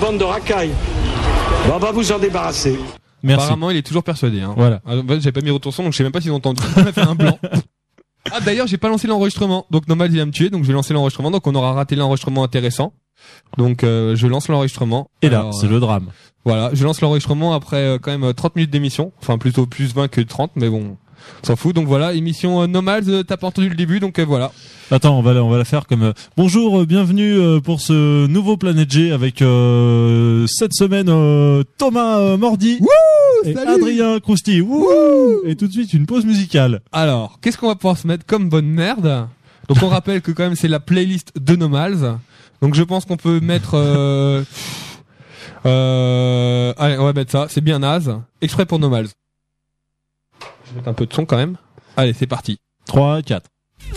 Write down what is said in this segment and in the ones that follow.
bande de racailles. On va vous en débarrasser. Merci. Apparemment, il est toujours persuadé. Hein. Voilà. J'avais pas mis retour son, donc je sais même pas s'ils ont entendu. On a fait un blanc. Ah, d'ailleurs, j'ai pas lancé l'enregistrement. Donc, Nomad, il va me tuer. Donc, je vais lancer l'enregistrement. Donc, on aura raté l'enregistrement intéressant. Donc, je lance l'enregistrement. Et là, alors, c'est le drame. Voilà. Je lance l'enregistrement après, quand même, 30 minutes d'émission. Enfin, plutôt plus 20 que 30. Mais bon, on s'en fout. Donc, voilà. Émission Nomad. T'as pas entendu le début. Donc, voilà. Attends, on va la faire comme bonjour, bienvenue pour ce nouveau Planète G avec cette semaine Thomas Mordi et salut. Adrien Crousti. Et tout de suite une pause musicale. Alors, qu'est-ce qu'on va pouvoir se mettre comme bonne merde? Donc, on rappelle que quand même, c'est la playlist de Nomals. Donc, je pense qu'on peut mettre, allez, on va mettre ça. C'est bien naze. Exprès pour Nomals. Je vais mettre un peu de son quand même. Allez, c'est parti. 3, 4.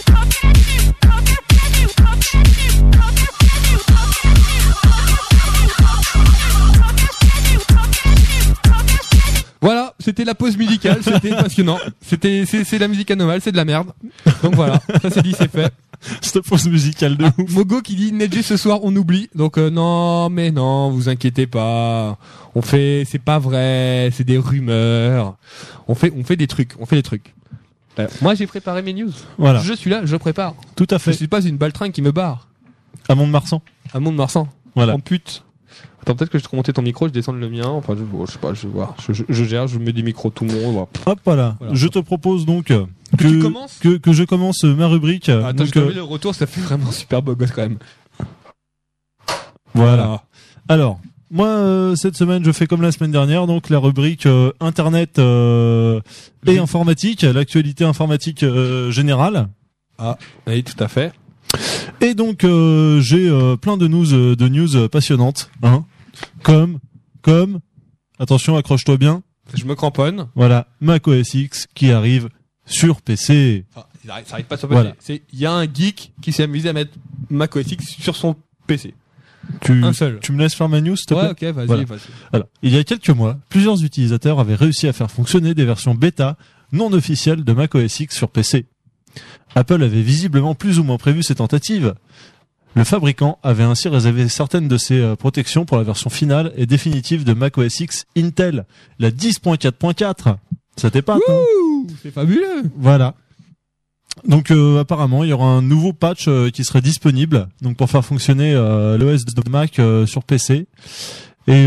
Voilà, c'était la pause musicale, c'était passionnant. C'est la musique anomale, c'est de la merde. Donc voilà, ça c'est dit, c'est fait. Cette pause musicale de ouf. Mogo qui dit Nedge ce soir on oublie. Donc non, mais non, vous inquiétez pas. C'est pas vrai, c'est des rumeurs. On fait des trucs. Moi j'ai préparé mes news. Voilà. Je suis là, je prépare. Tout à fait. Je suis pas une baltringue qui me barre. À Mont-de-Marsan. À Mont-de-Marsan. Voilà. En pute. Attends, peut-être que je te monter ton micro, je descends le mien. Enfin, je sais pas, je vais voir. Je gère, je mets des micros tout le monde. Voilà. Hop, voilà. Je te propose donc que je commence ma rubrique. Attends, donc, je te mets le retour, ça fait vraiment super beau gosse quand même. Voilà. Alors, moi, cette semaine, je fais comme la semaine dernière, donc la rubrique Internet et informatique, l'actualité informatique générale. Ah, oui, tout à fait. Et donc, j'ai plein de news passionnantes, hein, comme, attention, accroche-toi bien. Je me cramponne. Voilà, macOS X qui arrive sur PC. Enfin, ça arrive pas sur PC. Voilà. Il y a un geek qui s'est amusé à mettre macOS X sur son PC. Un seul. Tu me laisses faire ma news, s'il te plaît? Ouais, ok, vas-y, Voilà. vas-y. Alors, il y a quelques mois, plusieurs utilisateurs avaient réussi à faire fonctionner des versions bêta non officielles de macOS X sur PC. Apple avait visiblement plus ou moins prévu ces tentatives. Le fabricant avait ainsi réservé certaines de ses protections pour la version finale et définitive de macOS X Intel, la 10.4.4. Ça t'épate, hein? C'est fabuleux. Voilà. Donc apparemment, il y aura un nouveau patch qui serait disponible donc pour faire fonctionner l'OS de Mac sur PC. Et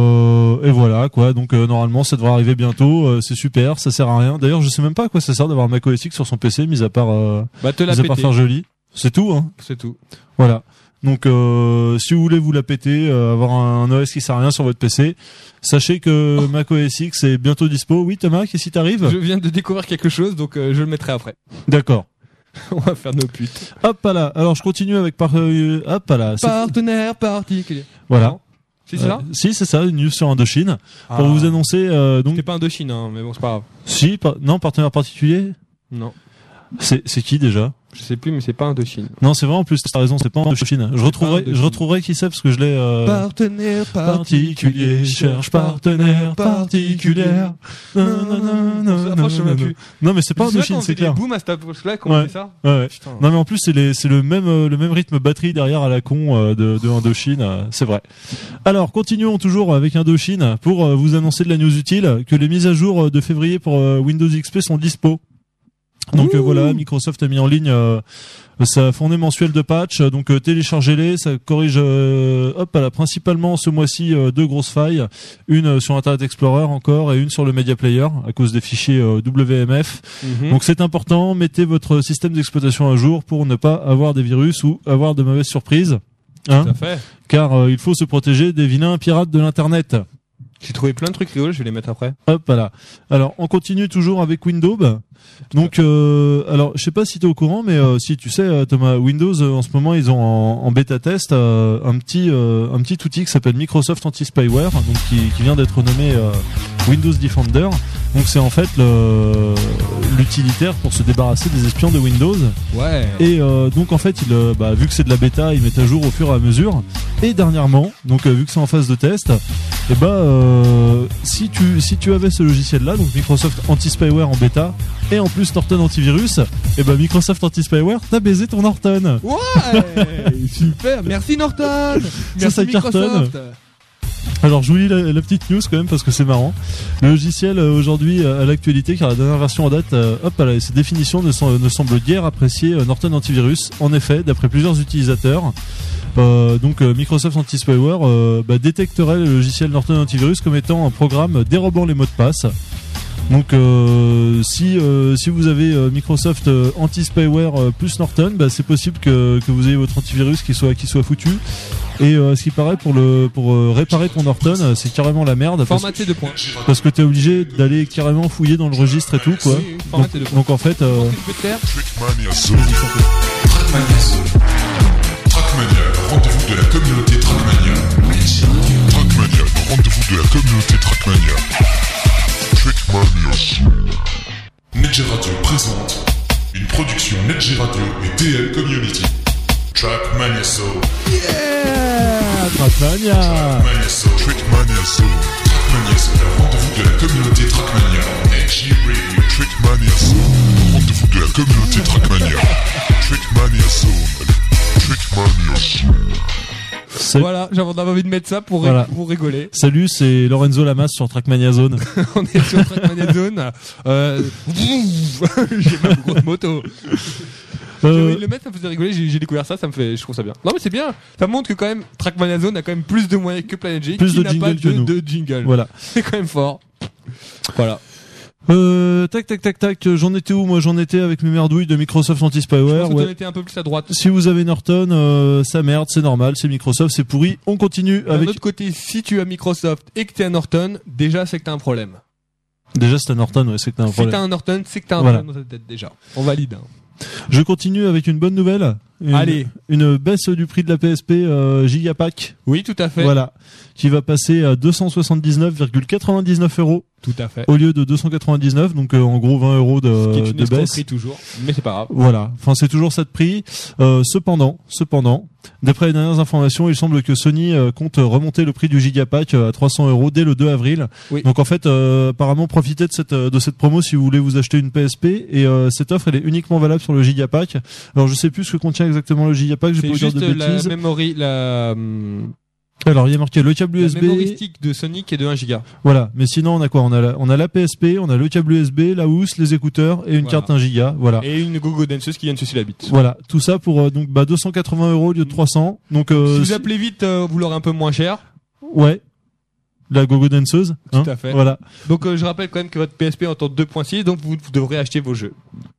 voilà quoi. Donc normalement, ça devrait arriver bientôt. C'est super. Ça sert à rien. D'ailleurs, je sais même pas à quoi ça sert d'avoir macOS X sur son PC, mis à part faire joli. C'est tout, hein. C'est tout. Voilà. Donc si vous voulez vous la péter, avoir un OS qui sert à rien sur votre PC, sachez que macOS X est bientôt dispo. Oui, Thomas, qu'est-ce qui t'arrive? Je viens de découvrir quelque chose, donc je le mettrai après. D'accord. On va faire nos putes. Hop là. Alors je continue avec hop là. Partenaire particulier. Voilà. Non, c'est ça? Si, c'est ça, une news sur Indochine. Pour vous annoncer donc C'était pas Indochine, hein, mais bon, c'est pas grave. non, partenaire particulier. Non. C'est qui déjà? Je sais plus, mais c'est pas Indochine. Non, c'est vrai en plus, t'as raison, c'est pas Indochine. Je retrouverai qui c'est parce que je l'ai Partenaire particulier, cherche partenaire particulière. Franchement, je sais même plus. Non, mais c'est pas Indochine, c'est clair. Boum à cette approche-là, comment on fait ça? Ouais. Putain. Non, mais en plus, c'est le même rythme batterie derrière à la con de Indochine, c'est vrai. Alors, continuons toujours avec Indochine pour vous annoncer de la news utile que les mises à jour de février pour Windows XP sont dispo. Donc voilà, Microsoft a mis en ligne sa fournée mensuelle de patch, donc téléchargez-les, ça corrige principalement ce mois-ci deux grosses failles, une sur Internet Explorer encore et une sur le Media Player à cause des fichiers WMF. Donc c'est important, mettez votre système d'exploitation à jour pour ne pas avoir des virus ou avoir de mauvaises surprises. Hein, tout à fait. Car il faut se protéger des vilains pirates de l'internet. J'ai trouvé plein de trucs rigolos, je vais les mettre après. Hop là. Alors on continue toujours avec Windows. Donc alors je sais pas si tu es au courant, mais si tu sais Thomas, Windows en ce moment ils ont en bêta test un petit outil qui s'appelle Microsoft Anti-Spyware, donc qui vient d'être nommé Windows Defender. Donc c'est en fait l'utilitaire pour se débarrasser des espions de Windows. Ouais. Et donc en fait vu que c'est de la bêta, ils mettent à jour au fur et à mesure. Et dernièrement, donc vu que c'est en phase de test, si tu avais ce logiciel là, donc Microsoft Anti-Spyware en bêta, et en plus Norton Antivirus, Microsoft Anti-Spyware t'as baisé ton Norton. Ouais. Super. Merci Norton. Merci ça Microsoft. cartonne. Alors je vous lis la petite news quand même parce que c'est marrant. Le logiciel aujourd'hui à l'actualité, car la dernière version en date, ses définitions ne semblent guère apprécier Norton Antivirus. En effet, d'après plusieurs utilisateurs, Microsoft Anti-Spyware détecterait le logiciel Norton Antivirus comme étant un programme dérobant les mots de passe. Donc si vous avez Microsoft Anti-Spyware plus Norton, c'est possible que vous ayez votre antivirus qui soit foutu. Et ce qui paraît pour réparer ton Norton, c'est carrément la merde. Formaté de points. Parce que t'es obligé d'aller carrément fouiller dans le registre et tout quoi. Oui, formaté de points. Donc en fait. Trackmania Zone. Trackmania, le rendez-vous de la communauté Trackmania. Trackmania, le rendez-vous de la communauté Trackmania. Trackmania Zone. NetG Radio présente une production NetG Radio et TL Community. Trackmania Zone. Yeah, Trackmania. Trackmania Zone. Trackmania Zone. Trackmania Zone, le rendez-vous de la communauté Trackmania. NetG Radio. Trackmania Zone, rendez-vous de la communauté Trackmania. Trackmania Zone. Trackmania Zone. Voilà, j'avais envie de mettre ça pour rigoler. Salut, c'est Lorenzo Lamas sur Trackmania Zone. On est sur Trackmania Zone. J'ai ma grosse moto. J'ai envie de le mettre, ça me faisait rigoler, j'ai découvert ça, je trouve ça bien. Non mais c'est bien, ça montre que quand même Trackmania Zone a quand même plus de moyens que Planet J, plus qui de n'a jingle pas que nous. de jingle. Voilà. C'est quand même fort. Voilà. Tac, j'en étais où? Moi j'en étais avec mes merdouilles de Microsoft Anti-Spyware. Je pense que t'en étais un peu plus à droite. Si vous avez Norton, ça merde, c'est normal, c'est Microsoft, c'est pourri. On continue avec... D'un autre côté, si tu as Microsoft et que t'es un Norton, déjà c'est que t'as un problème. Déjà c'est un Norton, ouais, c'est que t'as un problème. Si t'as un Norton, c'est que t'as un Voilà. problème dans ta tête déjà. On valide. Je continue avec une bonne nouvelle. Allez. Une baisse du prix de la PSP Gigapack. Oui, tout à fait. Voilà. Qui va passer à 279,99 €. Tout à fait. Au lieu de 299, donc en gros 20 € Ce qui est une de baisse. escroquerie toujours, mais c'est pas grave. Voilà, enfin c'est toujours ça de prix. Cependant, d'après les dernières informations, il semble que Sony compte remonter le prix du Gigapack à 300 € dès le 2 avril. Oui. Donc en fait, apparemment, profitez de cette promo si vous voulez vous acheter une PSP. Et cette offre, elle est uniquement valable sur le Gigapack. Alors je sais plus ce que contient exactement le Gigapack. Je peux C'est vous dire juste de bêtises. la memory, Alors il y a marqué le câble USB. La memory stick de Sony qui est de 1 giga. Voilà, mais sinon on a quoi? On a la PSP, on a le câble USB, la housse, les écouteurs et une Voilà. carte 1 giga. Voilà. Et une gogo danseuse qui vient de sucer la bite. Voilà, tout ça pour 280 € au lieu de 300. Donc Si vous appelez vite, vous l'aurez un peu moins cher. ouais. La gogo danseuse. Tout à fait. Voilà. Donc je rappelle quand même que votre PSP entend 2.6, donc vous devrez acheter vos jeux.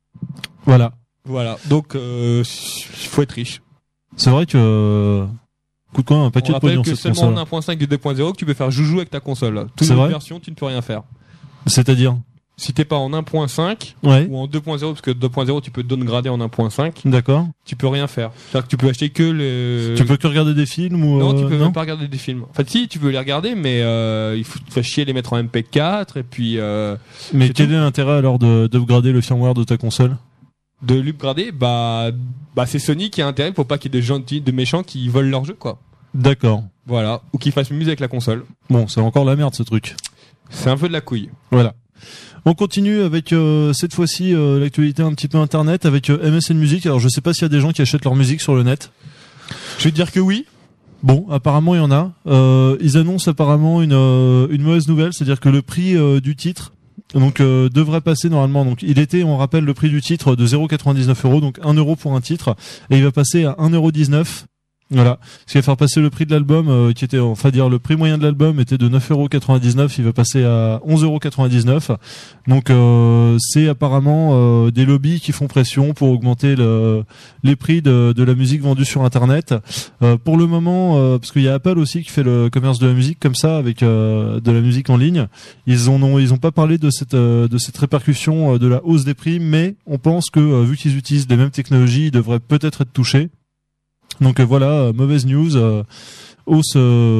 Voilà. Voilà. Donc il faut être riche. C'est vrai que coûte quand même un On paquet de rappelle pognon que cette seulement console. en 1.5 et 2.0 que tu peux faire joujou avec ta console. Toute C'est autre vrai version, tu ne peux rien faire. C'est-à-dire Si t'es pas en 1.5 Ouais. ou en 2.0, parce que 2.0 tu peux downgrader en 1.5, D'accord. tu peux rien faire. C'est-à-dire que tu peux acheter que les... Tu peux que regarder des films ou Non, tu peux même pas regarder des films. En fait, si, tu peux les regarder, mais il faut te faire chier les mettre en MP4 et puis Mais c'est quel tout. est l'intérêt alors d'upgrader le firmware de ta console? de l'upgrader, bah c'est Sony qui a intérêt pour pas qu'il y ait de méchants qui volent leur jeu, quoi. D'accord. Voilà, ou qui fassent mieux avec la console. Bon, c'est encore la merde ce truc. C'est un peu de la couille. Voilà. On continue avec cette fois-ci l'actualité un petit peu internet avec MSN Music. Alors je sais pas s'il y a des gens qui achètent leur musique sur le net. Je vais te dire que oui. Bon, apparemment il y en a. Ils annoncent apparemment une mauvaise nouvelle, c'est-à-dire que le prix du titre devrait passer normalement. Donc il était, on rappelle, le prix du titre de 0,99 €, donc 1 € pour un titre, et il va passer à 1,19 €. Voilà, ce qui va faire passer le prix de l'album, qui était, enfin dire le prix moyen de l'album était de 9,99 €, il va passer à 11,99 €. Donc c'est apparemment des lobbies qui font pression pour augmenter les prix de la musique vendue sur Internet. Pour le moment, parce qu'il y a Apple aussi qui fait le commerce de la musique comme ça avec de la musique en ligne. Ils ont pas parlé de cette répercussion de la hausse des prix, mais on pense que vu qu'ils utilisent les mêmes technologies, ils devraient peut-être être touchés. Donc voilà, mauvaise news, hausse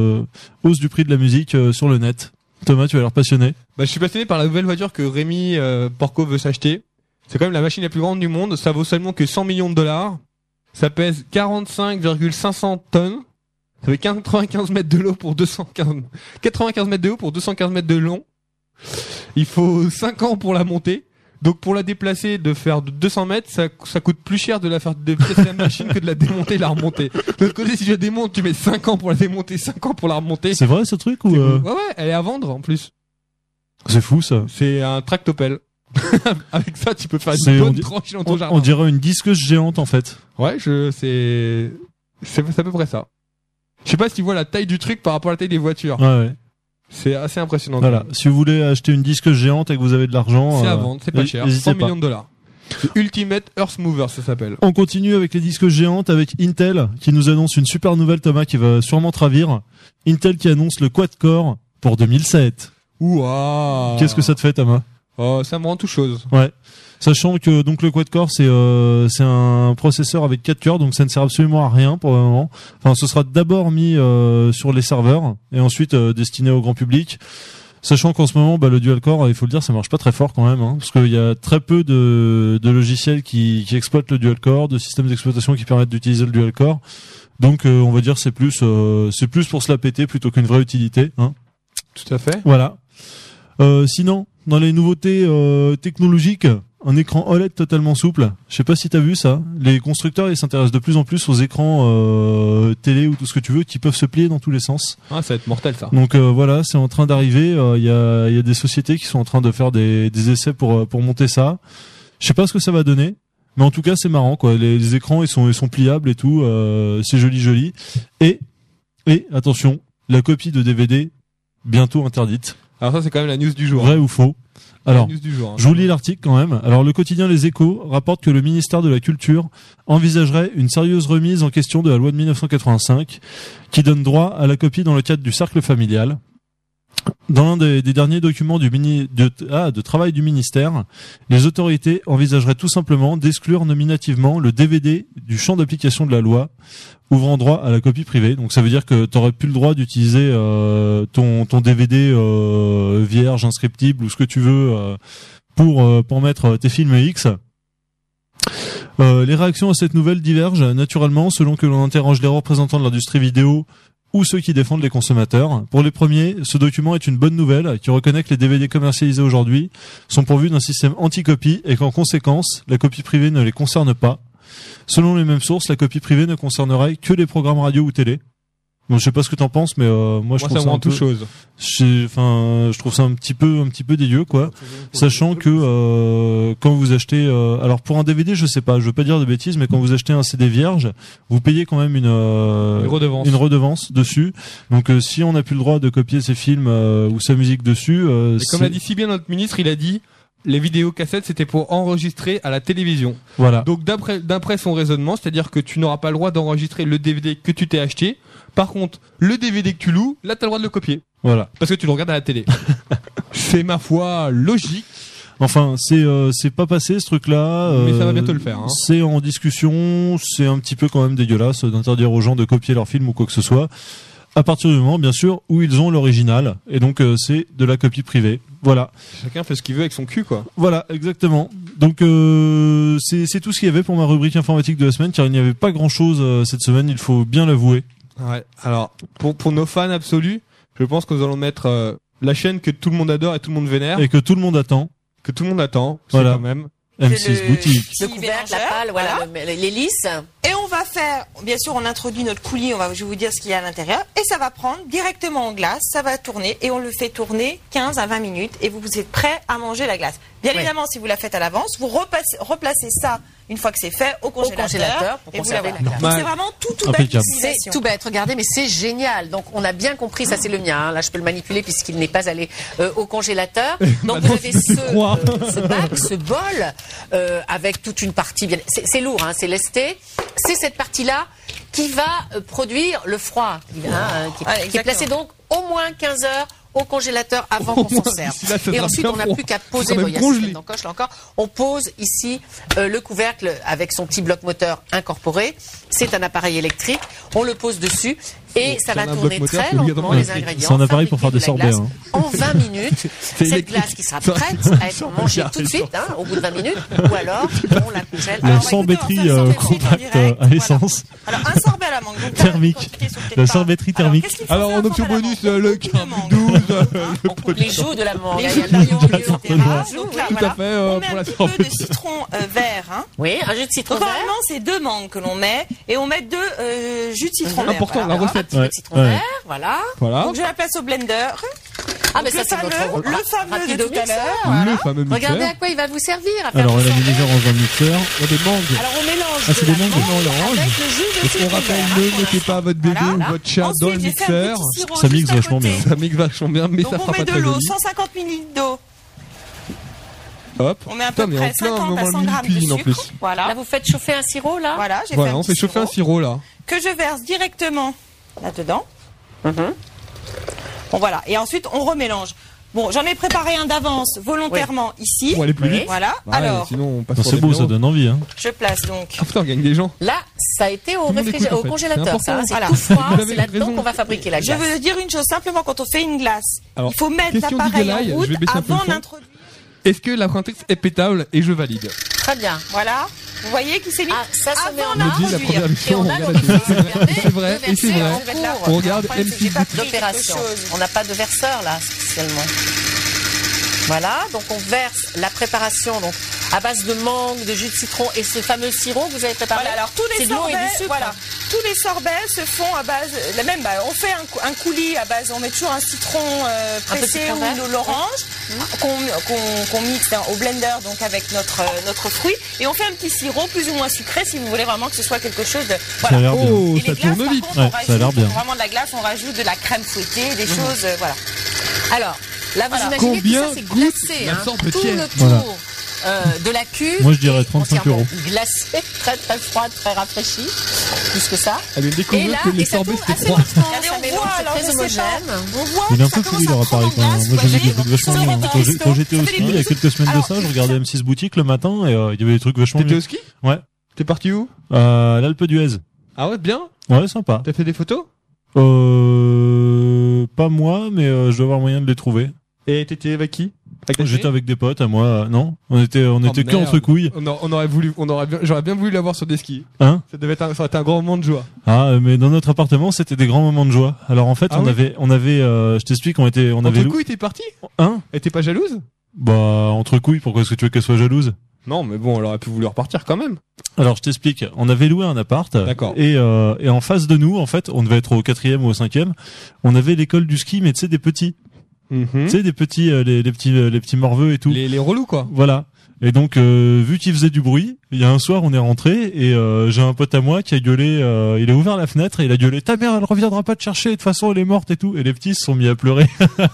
du prix de la musique sur le net. Thomas, tu as l'air passionné. Bah, je suis passionné par la nouvelle voiture que Rémi Porco veut s'acheter. C'est quand même la machine la plus grande du monde. Ça vaut seulement que 100 millions de dollars. Ça pèse 45,500 tonnes. Ça fait 95 mètres de haut pour 95 mètres de haut pour 215 mètres de long. Il faut 5 ans pour la monter. Donc pour la déplacer, de faire de 200 mètres, ça coûte plus cher de la faire déplacer la machine que de la démonter et la remonter. De l'autre côté, si je la démonte, tu mets 5 ans pour la démonter, 5 ans pour la remonter. C'est vrai ce truc ou Ouais, elle est à vendre en plus. C'est fou ça. C'est un tractopelle. Avec ça, tu peux faire C'est- une on bonne dit- tranche dans ton jardin. On dirait une disqueuse géante en fait. Ouais, c'est à peu près ça. Je sais pas si tu vois la taille du truc par rapport à la taille des voitures. Ouais. C'est assez impressionnant. Voilà. Si vous voulez acheter une disqueuse géante et que vous avez de l'argent, C'est à vendre, c'est pas cher. n'hésitez 100 pas. millions de dollars. Ultimate Earth Mover, ça s'appelle. On continue avec les disques géantes avec Intel qui nous annonce une super nouvelle, Thomas, qui va sûrement te ravir. Intel qui annonce le quad-core pour 2007. Ouah. Qu'est-ce que ça te fait, Thomas? Oh, ça me rend tout chose. Ouais. Sachant que donc le quad-core c'est un processeur avec 4 cœurs, donc ça ne sert absolument à rien pour le moment. Enfin, ce sera d'abord mis sur les serveurs et ensuite destiné au grand public. Sachant qu'en ce moment, le dual-core, il faut le dire, ça marche pas très fort quand même, hein, parce qu'il y a très peu de logiciels qui exploitent le dual-core, de systèmes d'exploitation qui permettent d'utiliser le dual-core. Donc, on va dire c'est plus pour se la péter plutôt qu'une vraie utilité. Hein. Tout à fait. Voilà. Sinon, dans les nouveautés technologiques, un écran OLED totalement souple. Je sais pas si t'as vu ça. Les constructeurs, ils s'intéressent de plus en plus aux écrans télé ou tout ce que tu veux qui peuvent se plier dans tous les sens. Ah, ça va être mortel ça. Donc voilà, c'est en train d'arriver. Il y a des sociétés qui sont en train de faire des essais pour monter ça. Je sais pas ce que ça va donner, mais en tout cas c'est marrant quoi. Les écrans ils sont pliables et tout. C'est joli. Et attention, la copie de DVD bientôt interdite. Alors ça, c'est quand même la news du jour. Vrai ou faux? Alors, la news du jour, hein. je vous lis l'article quand même. Alors, le quotidien Les Échos rapporte que le ministère de la Culture envisagerait une sérieuse remise en question de la loi de 1985 qui donne droit à la copie dans le cadre du cercle familial. Dans l'un des derniers documents de travail du ministère, les autorités envisageraient tout simplement d'exclure nominativement le DVD du champ d'application de la loi, ouvrant droit à la copie privée. Donc ça veut dire que tu aurais plus le droit d'utiliser ton DVD vierge, inscriptible ou ce que tu veux pour mettre tes films X. Les réactions à cette nouvelle divergent naturellement selon que l'on interroge les représentants de l'industrie vidéo ou ceux qui défendent les consommateurs. Pour les premiers, ce document est une bonne nouvelle qui reconnaît que les DVD commercialisés aujourd'hui sont pourvus d'un système anti-copie et qu'en conséquence, la copie privée ne les concerne pas. Selon les mêmes sources, la copie privée ne concernerait que les programmes radio ou télé. Bon, je sais pas ce que t'en penses, mais moi je trouve ça me rend un peu, tout chose. je trouve ça un petit peu dégueu quoi. Sachant que quand vous achetez, alors pour un DVD, je sais pas, je veux pas dire de bêtises, mais quand vous achetez un CD vierge, vous payez quand même une redevance dessus. Donc si on n'a plus le droit de copier ses films ou sa musique dessus, Mais comme l'a dit si bien notre ministre, il a dit les vidéocassettes c'était pour enregistrer à la télévision. Voilà. Donc d'après son raisonnement, c'est-à-dire que tu n'auras pas le droit d'enregistrer le DVD que tu t'es acheté. Par contre, le DVD que tu loues, là t'as le droit de le copier. Voilà. Parce que tu le regardes à la télé. C'est ma foi logique. Enfin, c'est pas passé ce truc-là. Mais ça va bientôt le faire. Hein. C'est en discussion. C'est un petit peu quand même dégueulasse d'interdire aux gens de copier leur film ou quoi que ce soit. À partir du moment, bien sûr, où ils ont l'original. Et donc, c'est de la copie privée. Voilà. Chacun fait ce qu'il veut avec son cul, quoi. Voilà, exactement. Donc, c'est tout ce qu'il y avait pour ma rubrique informatique de la semaine, car il n'y avait pas grand-chose cette semaine, il faut bien l'avouer. Ouais. Alors, pour nos fans absolus, je pense que nous allons mettre la chaîne que tout le monde adore et tout le monde vénère. Et que tout le monde attend. Que tout le monde attend. Voilà. C'est quand même. M6 Boutique. Le couvercle, la pâle, voilà, l'hélice. Et on va faire, bien sûr, on introduit notre coulis, je vais vous dire ce qu'il y a à l'intérieur, et ça va prendre directement en glace, ça va tourner, et on le fait tourner 15 à 20 minutes, et vous êtes prêt à manger la glace. Bien évidemment, si vous la faites à l'avance, vous replacez ça, une fois que c'est fait, au congélateur pour et vous la conserver voilà. la glace. Donc, c'est vraiment tout bête Impeccable. C'est utilisation. tout bête, regardez, mais c'est génial. Donc on a bien compris, ça c'est le mien, hein. Là je peux le manipuler puisqu'il n'est pas allé au congélateur. Donc vous avez ce bac, ce bol, avec toute une partie, bien, c'est lourd, hein, c'est lesté. C'est cette partie-là qui va produire le froid, qui est placé donc au moins 15 heures au congélateur avant qu'on s'en serve. Et ensuite, on n'a plus qu'à poser, il y a ce d'encoche là encore, on pose ici le couvercle avec son petit bloc moteur incorporé. C'est un appareil électrique, on le pose dessus. Et ça va un tourner bloc moteur, très c'est lentement obligatoire. les ingrédients. C'est un appareil pour fabriquer faire des de la sorbets, glace En 20 minutes, cette électrique. glace qui sera prête à être mangée tout de suite, au bout de 20 minutes, ou alors on la congèle. La Alors, sorbetterie écoutez, on va faire ça compacte en direct, à l'essence. Alors, un sorbet à la mangue. Donc, Thermique. cliquez sur quelque La part. sorbetterie Alors, thermique. qu'est-ce qu'il faut Alors, faire en option pour la bonus, mangue le Beaucoup de carte mangue. 12, on coupe les joues de la mangue. Les Il y a joues le de la rayon mangue, milieu, etc. voilà. Donc là, Tout à voilà. fait, On met pour un la petit peu de sorbetterie. citron vert. Hein. Oui, un jus de citron Donc vert. normalement, c'est 2 mangues que l'on met et on met 2 jus de citron vert. Important, la recette. Un petit peu de citron Ouais. vert, voilà. Voilà. Donc je la place au blender. Ah, mais Donc, ça, c'est le fameux de rapido tout à mixeur. l'heure. Le fameux mixeur. Regardez à quoi il va vous servir à faire Alors, du elle a mis sorbet. déjà dans un mixeur. Il y a des mangues. Alors on mélange Ah, c'est de des la mangues, mangue non, l'orange. avec le jus de Est-ce qu'on citron rappelle, vert. ne mettez pas votre bébé Voilà. ou votre chat dans le Ensuite, j'ai fait un mixeur. petit sirop Ça mixe juste à vachement côté. bien. Ça mixe vachement bien, mais Donc ça on fera met pas de très l'eau, joli. 150 ml d'eau. Hop. On met à Putain, peu mais près en plein 50 à moment 100 de grammes de cuisine en sucre. plus. Voilà. Là vous faites chauffer un sirop là. Voilà, j'ai Voilà, fait un on fait petit chauffer un sirop là. que je verse directement là-dedans. Bon voilà, et ensuite on remélange. Bon, j'en ai préparé un d'avance volontairement ici. Pour aller plus Oui. vite. Voilà. Bah, Alors, sinon on passe Non, sur c'est les beau, bureaux. ça donne envie. Hein. je place donc. Ah putain, on gagne des gens. Là, ça a été au, Tout le monde écoute, en au fait. congélateur, C'est ça. important. C'est Voilà. tout froid, Vous avez c'est là-dedans raison. qu'on va fabriquer la Je glace. veux dire une chose, simplement quand on fait une glace, Alors, il faut mettre question l'appareil d'Eagle Eye, en route je vais baisser un peu le avant son. d'introduire. Est-ce que la printex est pétable et je valide? Très bien. Voilà. Vous voyez qui s'est mis Ah, ça se met en avant Me dit la d'introduire. première Et leçon, on a regarde l'orifice, la regardez, C'est vrai, de et c'est verser vrai. en cours On regarde Après, M6 j'ai pas pris d'opération. quelque chose. On n'a pas de verseur là, spécialement. Voilà, donc on verse la préparation donc à base de mangue, de jus de citron et ce fameux sirop que vous avez préparé. Voilà, alors tous les C'est de l'eau et sorbets, du sucre. voilà, tous les sorbets se font à base, la même, on fait un coulis à base, on met toujours un citron Un pressé petit ou vert. de l'orange qu'on mixe au blender donc avec notre fruit et on fait un petit sirop plus ou moins sucré si vous voulez vraiment que ce soit quelque chose de Ça a l'air bien. Oh, Et ça les glaces, tourne par vite. contre, Ouais, on ça a l'air rajoute bien. vraiment de la glace, on rajoute de la crème fouettée, des choses, voilà. Alors, là vous Voilà. imaginez Combien tout ça c'est coûte glacé, la hein, tout sorbetière le tour Voilà. de la cuve. Moi, je dirais est 35 entièrement €. Glacé, très très froide, très rafraîchie, plus que ça. Elle vient de Et découvrir là, que les et ça sorbets tourne c'était assez froid. lentement, Regardez, ça on mélange, voit, c'est alors très je sais homogène. pas. On voit Il est un que peu ça pourri commence leur à prendre appareil quand même. en Moi glace, j'ai des vous trucs voyez. vachement Ça bien. dépend Quand des j'étais au restos. ski il y a quelques semaines de ça, je regardais M6 Boutique le matin et il y avait des trucs vachement T'étais bien. au ski? Ouais. T'es parti où? L'Alpe d'Huez. Ah ouais, bien? Ouais, sympa. T'as fait des photos? Pas moi, mais je dois avoir moyen de les trouver. Et t'étais avec qui? Avec ta J'étais chérie? avec des potes à moi, non. On était que merde. entre couilles. J'aurais bien voulu l'avoir sur des skis. Hein? Ça aurait été un grand moment de joie. Ah, mais dans notre appartement, c'était des grands moments de joie. Alors en fait, Ah on oui avait, je t'explique, on avait Entre loué. couilles, t'es parti? Hein? Elle était pas jalouse? Bah, entre couilles, pourquoi est-ce que tu veux qu'elle soit jalouse? Non, mais bon, elle aurait pu vouloir partir quand même. Alors je t'explique, on avait loué un appart. D'accord. Et en face de nous, en fait, on devait être au 4e ou au 5e, on avait l'école du ski, mais tu sais, des petits. Tu sais, des petits, les petits morveux et tout. Les relous, quoi. Voilà. Et donc, vu qu'il faisait du bruit, il y a un soir, on est rentré et j'ai un pote à moi qui a gueulé. Il a ouvert la fenêtre et il a gueulé: ta mère, elle reviendra pas te chercher. De toute façon, elle est morte et tout. Et les petits se sont mis à pleurer.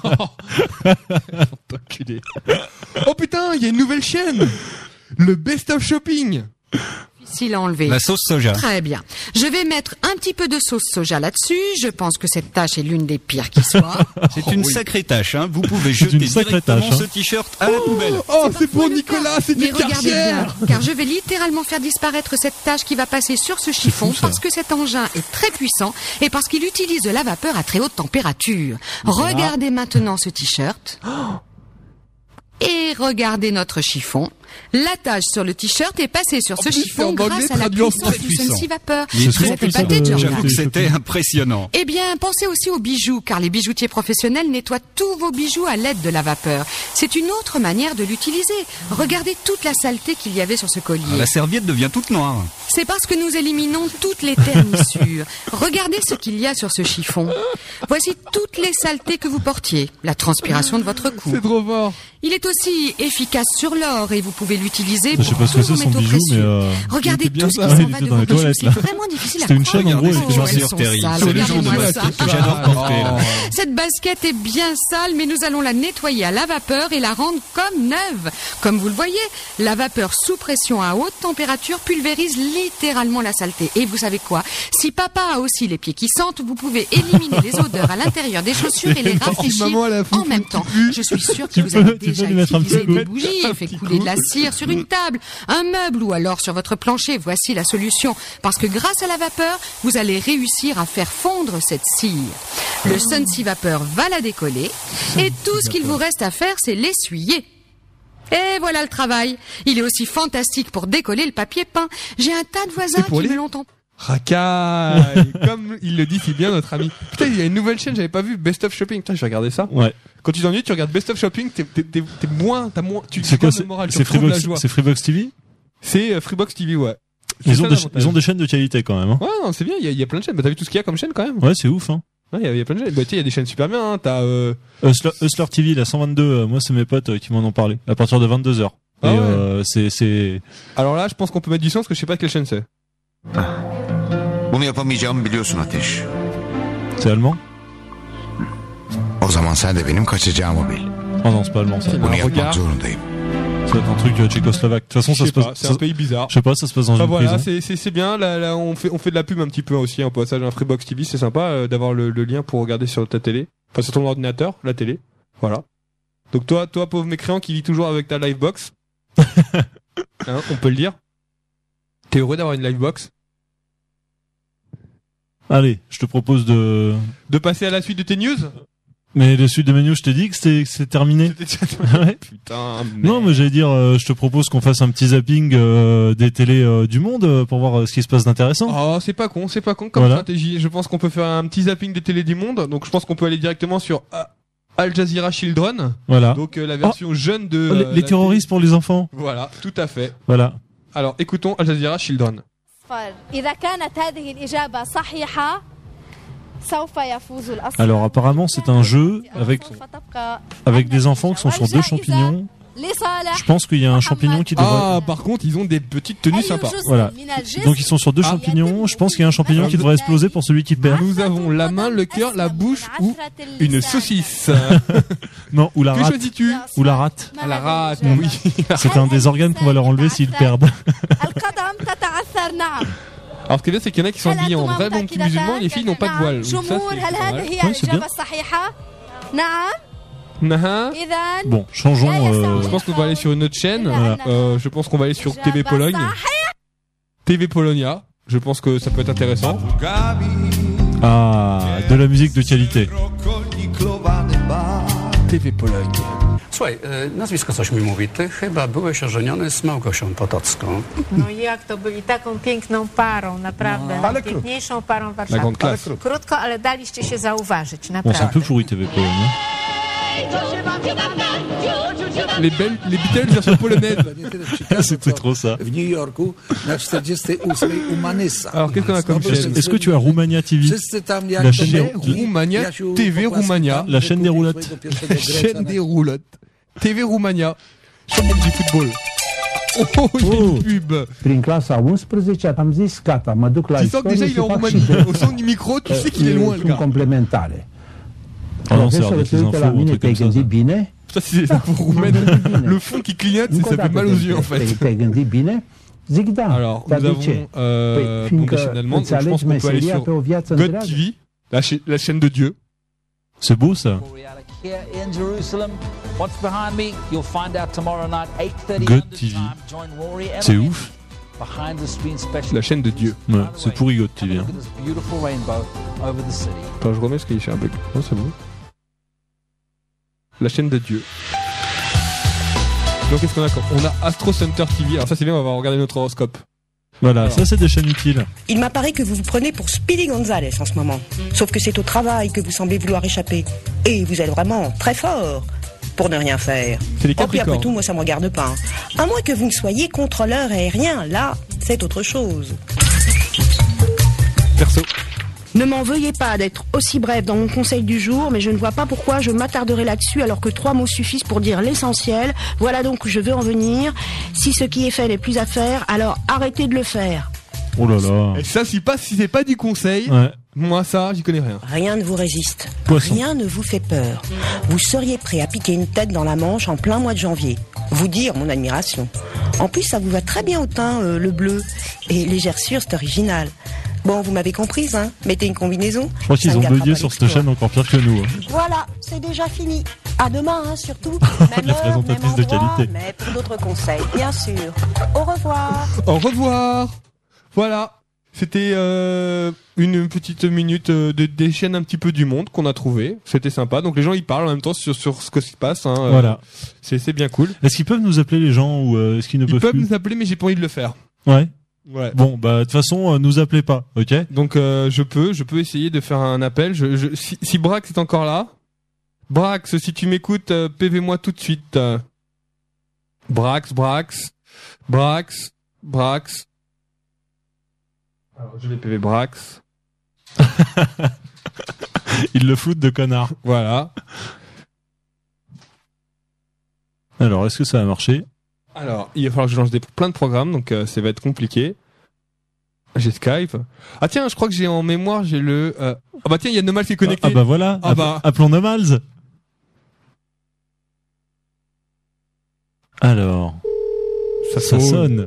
Enculé. Oh putain, il y a une nouvelle chaîne. Le Best of Shopping. Difficile à enlever. La sauce soja. Très bien. Je vais mettre un petit peu de sauce soja là-dessus. Je pense que cette tâche est l'une des pires qui soit. C'est une sacrée tâche, hein. Vous pouvez une jeter sacrée directement tâche, hein. ce t-shirt à la poubelle. Oh, c'est Parfois pour le Nicolas, faire. c'est du Mais regardez bien, Karcher. car je vais littéralement faire disparaître cette tâche qui va passer sur ce chiffon fou, ça. parce que cet engin est très puissant et parce qu'il utilise de la vapeur à très haute température. Regardez maintenant ce t-shirt. Et regardez notre chiffon. La tâche sur le t-shirt est passée sur ce plus, c'est chiffon en anglais, grâce à la traduit en puissance très du puissant. Sensi Vapeur. Il est Vous très êtes puissant épaté, de- John. J'avoue que c'était impressionnant. Eh bien, pensez aussi aux bijoux, car les bijoutiers professionnels nettoient tous vos bijoux à l'aide de la vapeur. C'est une autre manière de l'utiliser. Regardez toute la saleté qu'il y avait sur ce collier. La serviette devient toute noire. C'est parce que nous éliminons toutes les ternissures. Regardez ce qu'il y a sur ce chiffon. Voici toutes les saletés que vous portiez. La transpiration de votre cou. C'est trop fort. Il est aussi efficace sur l'or et vous pouvez l'utiliser Je sais pour pas ce que tous vos c'est son métaux bijou, mais précieux. Regardez il était bien tout ce qui ça. s'en Il va était de dans vos les bijoux. toilettes, C'est là. vraiment difficile à C'était une comprendre. chaîne, en gros, Oh, avec des elles chaussures sont terribles. sales. C'est les gens de Regardez-moi ma ça. que j'adore porter, là. Cette basket est bien sale, mais nous allons la nettoyer à la vapeur et la rendre comme neuve. Comme vous le voyez, la vapeur sous pression à haute température pulvérise littéralement la saleté. Et vous savez quoi? Si papa a aussi les pieds qui sentent, vous pouvez éliminer les odeurs à l'intérieur des chaussures et les rafraîchir maman, elle a foutu en même un petit temps. peu. Je suis sûre que Tu vous peux- avez tu déjà peux lui mettre un utilisé petit coup. des bougies et fait couler de la cire sur une table, un meuble ou alors sur votre plancher. Voici la solution. Parce que grâce à la vapeur, vous allez réussir à faire fondre cette cire. Le Suncy Vapeur va la décoller et tout ce qu'il vous reste à faire, c'est l'essuyer. Et voilà le travail. Il est aussi fantastique pour décoller le papier peint. J'ai un tas de voisins qui me l'ont Racaille. Comme il le dit si bien notre ami. Putain, il y a une nouvelle chaîne, j'avais pas vu, Best of Shopping. Putain, je vais regarder ça. Ouais. Quand tu t'ennuies, tu regardes Best of Shopping, t'as moins, tu c'est quoi, le moral, c'est Freebox, c'est Freebox TV? C'est Freebox TV, ouais. Ils ont des chaînes de qualité quand même, hein. Ouais, non, c'est bien, il y a plein de chaînes. Bah, t'as vu tout ce qu'il y a comme chaîne quand même? Ouais, c'est ouf, hein. Ouais, il y a plein de chaînes. Bah, tu sais, il y a des chaînes super bien, hein. T'as, Hustler TV, la 122, moi, c'est mes potes qui m'en ont parlé. À partir de 22h. Ah et, ouais. c'est... Alors là, je pense qu'on peut mettre du son parce que je sais pas quelle chaîne c'est. Bunu yapamayacağımı biliyorsun Ateş. C'est allemand? O zaman sen de benim kaçacağımı bil. Oh non, c'est pas allemand, ça. Bunu yapmak zorundayım. Ça va être un truc tchécoslovaque. De toute façon, ça se passe. C'est un pays bizarre. Je sais pas, ça se passe dans une voilà, prison. c'est bien. Là, on fait de la pub un petit peu aussi en passage. Un Freebox TV, c'est sympa d'avoir le lien pour regarder sur ta télé, enfin sur ton ordinateur, la télé. Voilà. Donc toi, pauvre mécréant qui vit toujours avec ta Livebox, hein, on peut le dire. T'es heureux d'avoir une Livebox? Allez, je te propose de passer à la suite de tes news. Mais le suite de mes news, je t'ai dit que c'était terminé. Ouais. Putain. Non, mais j'allais dire, je te propose qu'on fasse un petit zapping des télés du monde pour voir ce qui se passe d'intéressant. Oh, c'est pas con comme stratégie. Je pense qu'on peut faire un petit zapping des télés du monde. Donc je pense qu'on peut aller directement sur Al Jazeera Children. Voilà. Donc la version jeune de les terroristes pour les enfants. Voilà, tout à fait. Voilà. Alors écoutons Al Jazeera Children. Alors apparemment c'est un jeu avec des enfants qui sont sur deux champignons. Je pense qu'il y a un champignon qui devrait... Ah, par contre, ils ont des petites tenues sympas. Voilà. Donc ils sont sur deux champignons. Je pense qu'il y a un champignon qui devrait exploser pour celui qui perd. Nous avons la main, le cœur, la bouche ou une saucisse. Non, ou la rate. Que choisis-tu? Ou la rate. Ah, la rate, oui. C'est un des organes qu'on va leur enlever s'ils perdent. Alors ce qui est bien, c'est qu'il y en a qui sont habillés en vrai bon petit musulman et les filles n'ont pas de voile. Donc ça, c'est ouais, c'est bien. Bon, changeons. Je pense qu'on va aller sur une autre chaîne. Voilà. Je pense qu'on va aller sur TV Pologne. TV Polonia. Je pense que ça peut être intéressant. Ah, de la musique de qualité. TV Pologne. Słuchaj, nazwisko coś mi mówi. Ty chyba byłeś ożeniony z Małgosią Potocką. No jak to byli taką piękną parą, naprawdę. Najpiękniejszą parą Warszawy. Krótko, ale daliście się zauważyć, Bon, naprawdę. c'est un peu pourri TV Pologne. Les Beatles version polonaise. C'était trop ça. W New Yorku na 48 u Manysa. Alors qu'est-ce qu'on a comme chaîne? Est-ce que tu as Roumania TV? La chaîne des Roumania TV Roumania. La chaîne des roulottes. La chaîne des roulottes. TV Roumania. Champion du football. Oh, il y a une pub. Prin clasa 11 am zis gata, mă duc la Tu sens que déjà il est en Roumanie. Au son du micro, tu sais qu'il est loin le gars. Complementare. Ah non, c'est des infos ou un truc comme ça. Ça c'est des infos roumaines. Le fond qui clignote, ça fait mal aux yeux en fait. Alors, nous avons Bundesliga allemande, donc je pense qu'on peut aller sur God TV, la chaîne de Dieu. C'est beau ça. God TV. C'est ouf. La chaîne de Dieu. Ouais, c'est pourri God TV. Hein. Attends, je remets ce qu'il y a un bug. Non, c'est bon. La chaîne de Dieu. Donc qu'est-ce qu'on a? On a Astro Center TV. Alors ça c'est bien, on va regarder notre horoscope. Voilà, alors. Ça c'est des chaînes utiles. Il m'apparaît que vous vous prenez pour Speedy Gonzales en ce moment. Sauf que c'est au travail que vous semblez vouloir échapper. Et vous êtes vraiment très fort pour ne rien faire. C'est les Capricornes. Oh, puis après tout, moi ça me regarde pas. À moins que vous ne soyez contrôleur aérien. Là, c'est autre chose. Perso. Ne m'en veuillez pas d'être aussi bref dans mon conseil du jour, mais je ne vois pas pourquoi je m'attarderai là-dessus alors que 3 mots suffisent pour dire l'essentiel. Voilà donc où je veux en venir. Si ce qui est fait n'est plus à faire, alors arrêtez de le faire. Oh là là. Et ça, si c'est pas du conseil, ouais. Moi ça, j'y connais rien. Rien ne vous résiste. Poisson. Rien ne vous fait peur. Vous seriez prêt à piquer une tête dans la Manche en plein mois de janvier. Vous dire mon admiration. En plus, ça vous va très bien au teint, le bleu. Et les gerçures, c'est original. Bon, vous m'avez comprise, hein. Mettez une combinaison. Je crois qu'ils ont bugué sur cette chaîne encore pire que nous. Hein. Voilà, c'est déjà fini. À demain, hein, surtout. Même La heure, présentatrice même de endroit, qualité. mais pour d'autres conseils, bien sûr. Au revoir. Au revoir. Voilà. C'était une petite minute des chaînes un petit peu du monde qu'on a trouvé. C'était sympa. Donc les gens ils parlent en même temps sur ce que se passe. Hein. Voilà. C'est bien cool. Est-ce qu'ils peuvent nous appeler les gens ou est-ce qu'ils ne Ils peuvent peuvent plus nous appeler, mais j'ai pas envie de le faire. Ouais. Ouais. Bon, bah de toute façon, nous appelez pas, ok? Donc je peux essayer de faire un appel. Si Brax est encore là, Brax, si tu m'écoutes, PV-moi tout de suite. Brax. Alors, je vais PV Brax. Ils le foutent de connard. Voilà. Alors, est-ce que ça a marché? Alors, il va falloir que je lance plein de programmes, donc ça va être compliqué. J'ai Skype. Ah tiens, je crois que j'ai en mémoire, j'ai le... Ah bah tiens, il y a Nomals qui est connecté. Ah bah voilà, Ah bah. appelons Nomals. Alors, ça sonne.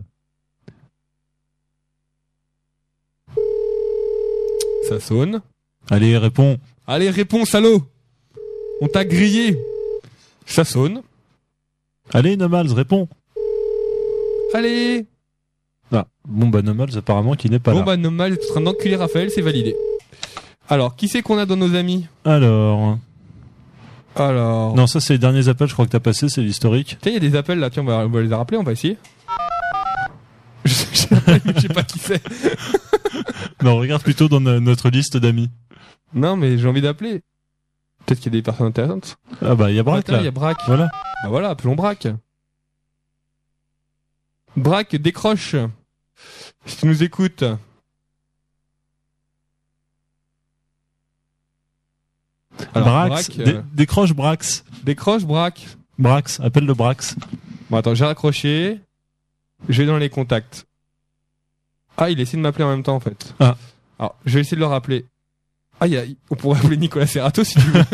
Ça sonne. Allez, réponds. Allez, réponds, salaud. On t'a grillé. Ça sonne. Allez, Nomals, réponds. Allez. Ah, bon bah Nomals apparemment qui n'est pas là. Bon bah Nomals est en train d'enculer Raphaël, c'est validé. Alors, qui c'est qu'on a dans nos amis? Alors... Non, ça c'est les derniers appels, je crois que t'as passé, c'est l'historique. Tiens, il y a des appels là, tiens, on va les rappeler, on va essayer. Je sais pas qui c'est. Non, regarde plutôt dans notre liste d'amis. Non, mais j'ai envie d'appeler. Peut-être qu'il y a des personnes intéressantes. Ah bah, il y a Braque là. Il y a Braque. Voilà. Bah voilà, appelons Braque. Braque, décroche. Si tu nous écoutes. Alors, Brax, décroche Brax. Décroche Braque. Brax, appelle le Brax. Bon, attends, j'ai raccroché. Je vais dans les contacts. Ah, il essaie de m'appeler en même temps, en fait. Ah. Alors, je vais essayer de le rappeler. Ah, on pourrait appeler Nicolas Serrato, si tu veux.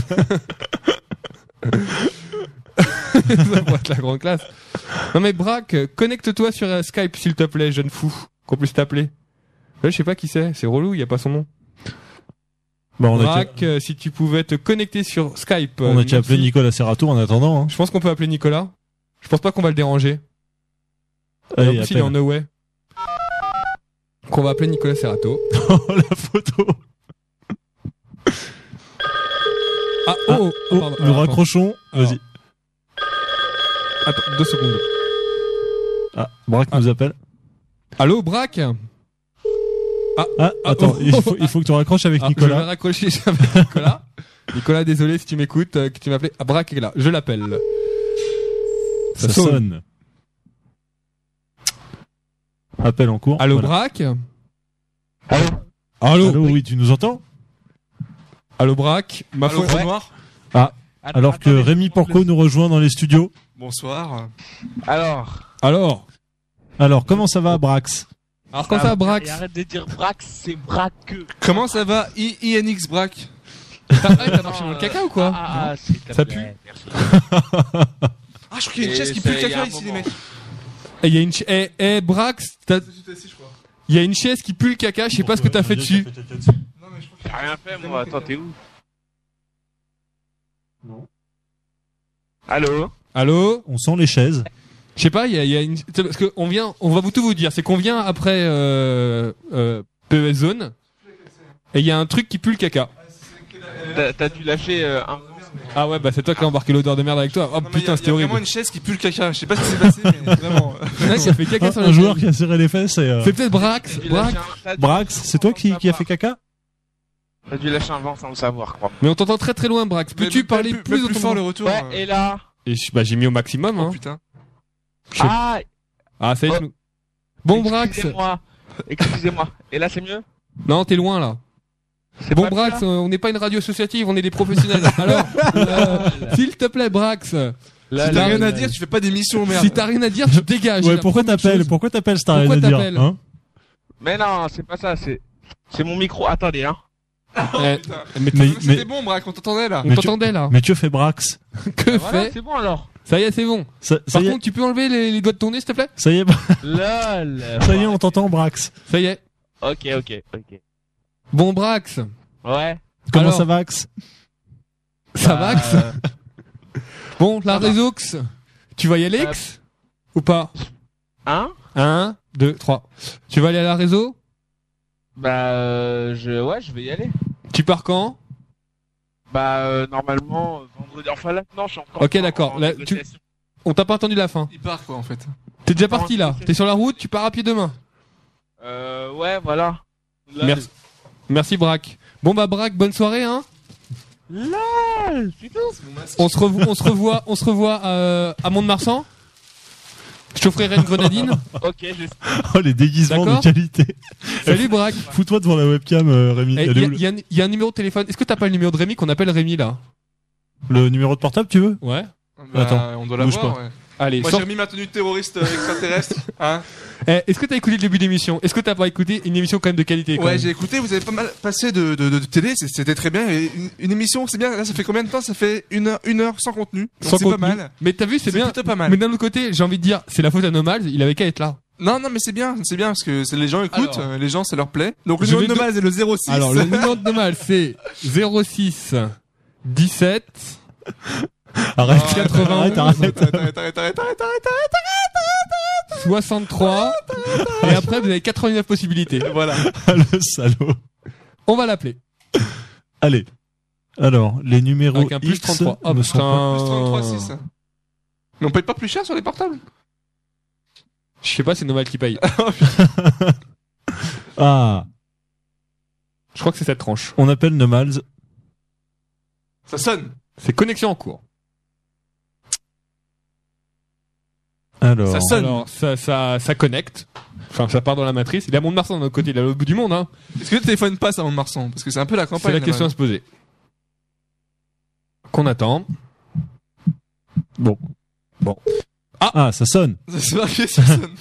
Ça pourrait être la grande classe. Non, mais Braque, connecte-toi sur Skype, s'il te plaît, jeune fou. Qu'on puisse t'appeler. Là, je sais pas qui c'est. C'est relou, il y a pas son nom. Bon, Braque, si tu pouvais te connecter sur Skype. On a qu'à appeler Nicolas Serrato en attendant. Hein. Je pense qu'on peut appeler Nicolas. Je pense pas qu'on va le déranger. Allez, en plus, il est en no way. Qu'on va appeler Nicolas Serrato. Oh, la photo. Pardon. Nous raccrochons. Alors. Vas-y. Attends, 2 secondes. Ah, Braque nous appelle. Allô, Braque? Attends, il faut que tu raccroches avec Nicolas. Je vais raccrocher avec Nicolas. Nicolas, désolé si tu m'écoutes, que tu m'appelais. Ah, Braque est là. Je l'appelle. Ça sonne. Appel en cours. Allô, voilà. Braque? Allô, oui, tu nous entends? Allô, Braque? Ma foi Noir. Ah, alors que Rémi Porco nous rejoint dans les studios. Bonsoir. Alors, comment ça va, Brax? Alors, quand ça va, Brax? Arrête de dire Brax, c'est Braqueux. Comment ça va, INX Braque? T'as marché dans le caca ou quoi? Ça pue. Merci. Ah, je crois qu'il y a une chaise qui pue le caca ici, les mecs. Il y a une Brax, il y a une chaise qui pue le caca, je sais pas ce que t'as fait dessus. J'ai rien fait, moi. Attends, t'es où? Non. Allô? On sent les chaises. Je sais pas, il y a une, parce que on va tout vous dire, c'est qu'on vient après PES Zone, et il y a un truc qui pue le caca. T'as dû lâcher un... Ah ouais, bah c'est toi qui as embarqué l'odeur de merde avec toi. Oh putain, c'était horrible. Il y a vraiment une chaise qui pue le caca. Je sais pas ce qui s'est passé, mais vraiment. Qui a fait caca sur Un joueur qui a serré les fesses et... C'est peut-être Brax. Brax, c'est toi qui a fait caca? T'as dû lâcher un vent sans le savoir, quoi. Mais on t'entend très très loin, Brax. Peux-tu parler plus fort le retour? Ouais, et là? Et j'ai mis au maximum, hein. Oh putain. Ah, ça y est. Bon, Brax. Excusez-moi. Et là, c'est mieux? Non, t'es loin, là. Bon, Brax, on n'est pas une radio associative, on est des professionnels. Alors, s'il te plaît, Brax. Si t'as rien à dire, tu fais pas d'émission, merde. Si t'as rien à dire, tu dégages. Ouais, pourquoi t'appelles si t'as rien à dire, hein? Mais non, c'est pas ça, c'est mon micro. Attendez, hein. Mais c'était bon, Brax, on t'entendait là. On t'entendait là. Mais que fait Brax? Que voilà, fait? C'est bon alors. Ça y est, c'est bon. Par contre, tu peux enlever les doigts de ton nez, s'il te plaît? Ça y est. Lol. Ça y est, on t'entend, Brax. Ça y est. Ok. Bon, Brax. Ouais. Comment ça va, Axe? Ça va, Axe? Bon, la Réseaux, tu vas y aller, X ou pas? 1, 2, 3. Tu vas aller à la Réseaux? Bah, je vais y aller. Tu pars quand? Bah, normalement, vendredi. Enfin, là, non, je suis encore. Ok, d'accord. Là, on t'a pas entendu la fin. Il part quoi en fait. T'es déjà parti là. T'es sur la route, tu pars à pied demain. Ouais, voilà. Là, Merci Braque. Bon bah Braque, bonne soirée hein. Là, putain, on se revoit à Mont-de-Marsan. Je t'offrirai une grenadine. Ok, j'espère. Oh, les déguisements de qualité. Salut Braque. Fous-toi devant la webcam, Rémi. Il y a un numéro de téléphone. Est-ce que t'as pas le numéro de Rémi qu'on appelle Rémi là? Le numéro de portable, tu veux? Ouais. Bah, attends, on doit bouge l'avoir. pas. Ouais. Allez, moi j'ai remis ma tenue de terroriste extraterrestre. Hein. Est-ce que t'as écouté le début d'émission? Est-ce que t'as pas écouté une émission quand même de qualité? Ouais, j'ai écouté. Vous avez pas mal passé de télé. C'était très bien. Et une émission, c'est bien. Là, ça fait combien de temps? Ça fait une heure sans contenu. Sans c'est contenu. pas mal. Mais t'as vu, c'est bien. Plutôt pas mal. Mais d'un autre côté, j'ai envie de dire, c'est la faute à Nomals. Il avait qu'à être là. Non, mais c'est bien parce que les gens écoutent, Alors, les gens ça leur plaît. Donc le numéro de Nomals est le 06. Alors le numéro de Nomals c'est 06 17 Arrête, 91 arrête. 63 et après vous avez 89 possibilités. Voilà. Le salaud. On va l'appeler. Allez. Alors, les numéros avec un plus X 33. Oh ne putain. sont pas... Plus 33 6. Mais on paye pas plus cher sur les portables? Je sais pas, c'est Nomals qui paye. Ah. Je crois que c'est cette tranche. On appelle Nomals. Ça sonne. C'est connexion en cours. Alors, ça sonne. Alors, ça connecte. Enfin, ça part dans la matrice. Il est à Mont-de-Marsan de notre côté, il est à l'autre bout du monde, hein. Est-ce que le téléphone passe à Mont-de-Marsan? Parce que c'est un peu la campagne. C'est la question à se poser. Qu'on attend. Bon. Ah, ça sonne. C'est marqué, ça sonne.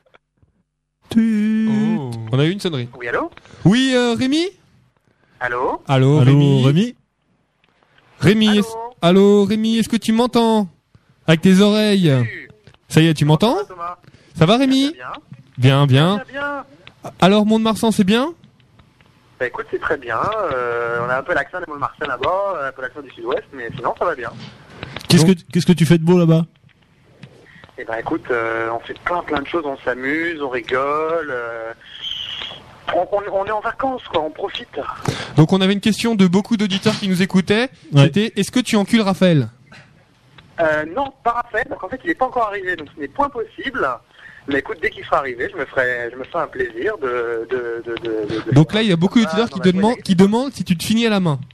Oh. On a eu une sonnerie. Oui, allô? Oui, Rémi? Allô? Allô, Rémi? Allô, Allô, Rémi, est-ce que tu m'entends? Avec tes oreilles. Ça y est, tu m'entends? Ça va, Rémi? Bien. Bien. Alors, Mont-de-Marsan, c'est bien? Bah écoute, c'est très bien. On a un peu l'accent de Mont-de-Marsan là-bas, un peu l'accent du sud-ouest, mais sinon ça va bien. Qu'est-ce que tu fais de beau là-bas? Eh ben écoute, on fait plein de choses, on s'amuse, on rigole. On est en vacances, quoi, on profite. Donc on avait une question de beaucoup d'auditeurs qui nous écoutaient. Ouais. C'était, est-ce que tu encules Raphaël? Non, pas Raphaël, parce qu'en fait il n'est pas encore arrivé, donc ce n'est point possible. Mais écoute, dès qu'il sera arrivé, je me ferai un plaisir de Donc là, il y a beaucoup d'auditeurs qui demandent si tu te finis à la main.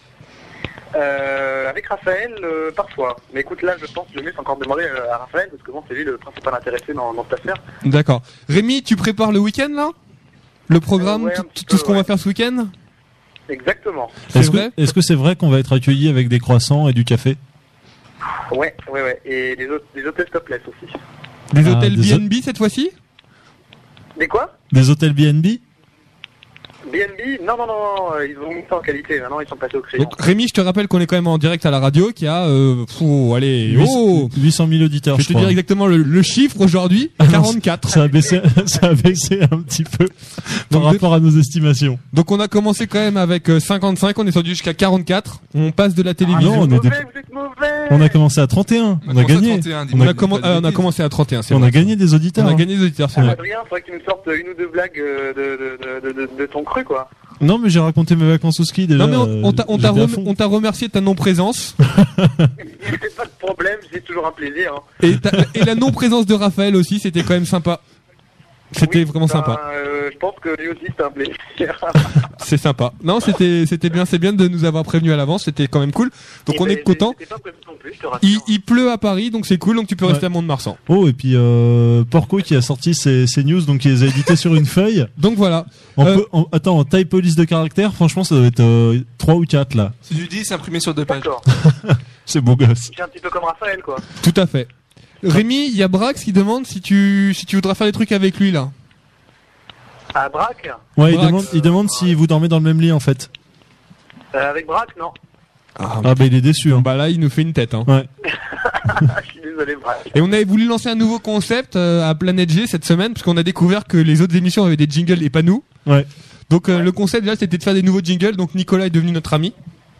Avec Raphaël, parfois. Mais écoute, là, je pense que le mieux, c'est encore de demander à Raphaël, parce que bon, c'est lui le principal intéressé dans cette affaire. D'accord. Rémi, tu prépares le week-end, là? Le programme, ouais, tout ce qu'on va faire ce week-end? Exactement. Est-ce que c'est vrai qu'on va être accueillis avec des croissants et du café? Ouais. Et des hôtels topless aussi. Des hôtels BNB cette fois-ci? Des quoi? Des hôtels BNB? BNB? Non, ils ont mis ça en qualité, maintenant ils sont passés au crayon. Donc Rémi, je te rappelle qu'on est quand même en direct à la radio, qui a 800 000 auditeurs. Je vais te dire exactement le chiffre aujourd'hui, 44. Ça a baissé un petit peu par rapport à nos estimations. Donc on a commencé quand même avec 55, on est descendu jusqu'à 44. On passe de la télévision. Vous êtes mauvais. On a commencé à 31. On a gagné. On a commencé à 31. On a gagné des auditeurs. On a gagné des auditeurs, c'est vrai. Adrien, faudrait que tu nous sortes une ou deux blagues de ton cru, quoi. Non, mais j'ai raconté mes vacances au ski déjà. Non, mais on t'a remercié de ta non-présence. C'est pas de problème, c'est toujours un plaisir. Hein. Et la non-présence de Raphaël aussi, c'était quand même sympa. C'était vraiment sympa. Je pense que lui aussi c'était un plaisir. C'est sympa. Non, c'était bien, c'est bien de nous avoir prévenus à l'avance, c'était quand même cool. Donc on est content. Il pleut à Paris, donc c'est cool, donc tu peux rester à Mont-de-Marsan. Oh, et puis Porco qui a sorti ses news, donc il les a édités sur une feuille. Donc voilà. Attends, en taille police de caractère, franchement ça doit être 3 ou 4 là. C'est du 10 imprimé sur 2 pages. C'est beau gosse. C'est un petit peu comme Raphaël, quoi. Tout à fait. Rémi, il y a Brax qui demande si tu voudras faire des trucs avec lui là. À Braque? Ouais, il demande si vous dormez dans le même lit en fait. Avec Braque, non. Ah bah il est déçu. Hein. Bah là, il nous fait une tête. Hein. Ouais. Je suis désolé, Braque. Et on avait voulu lancer un nouveau concept à Planète G cette semaine parce qu'on a découvert que les autres émissions avaient des jingles et pas nous. Ouais. Donc le concept déjà c'était de faire des nouveaux jingles. Donc Nicolas est devenu notre ami.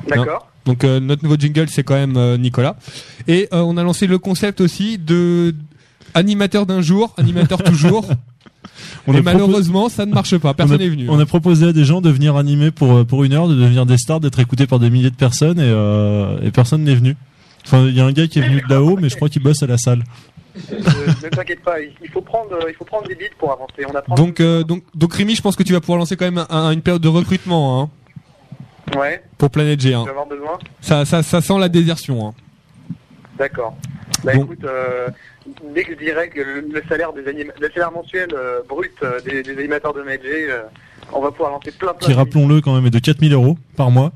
D'accord. Donc notre nouveau jingle, c'est quand même Nicolas. Et on a lancé le concept aussi de animateur d'un jour, animateur toujours. Et malheureusement, ça ne marche pas. Personne n'est venu. On a proposé à des gens de venir animer pour une heure, de devenir des stars, d'être écoutés par des milliers de personnes et personne n'est venu. Enfin, il y a un gars qui est venu de là-haut, mais je crois qu'il bosse à la salle. Ne t'inquiète pas, il faut prendre des bides pour avancer. On apprend. Donc Rémi, je pense que tu vas pouvoir lancer quand même une période de recrutement, hein. Ouais. Pour Planète G. Hein. Tu vas avoir besoin. Ça sent la désertion. Hein. D'accord. Bah bon. Écoute, dès que je dirais que le salaire mensuel brut des animateurs de Medjay, on va pouvoir lancer plein qui, rappelons-le quand même, est de 4 000 € par mois.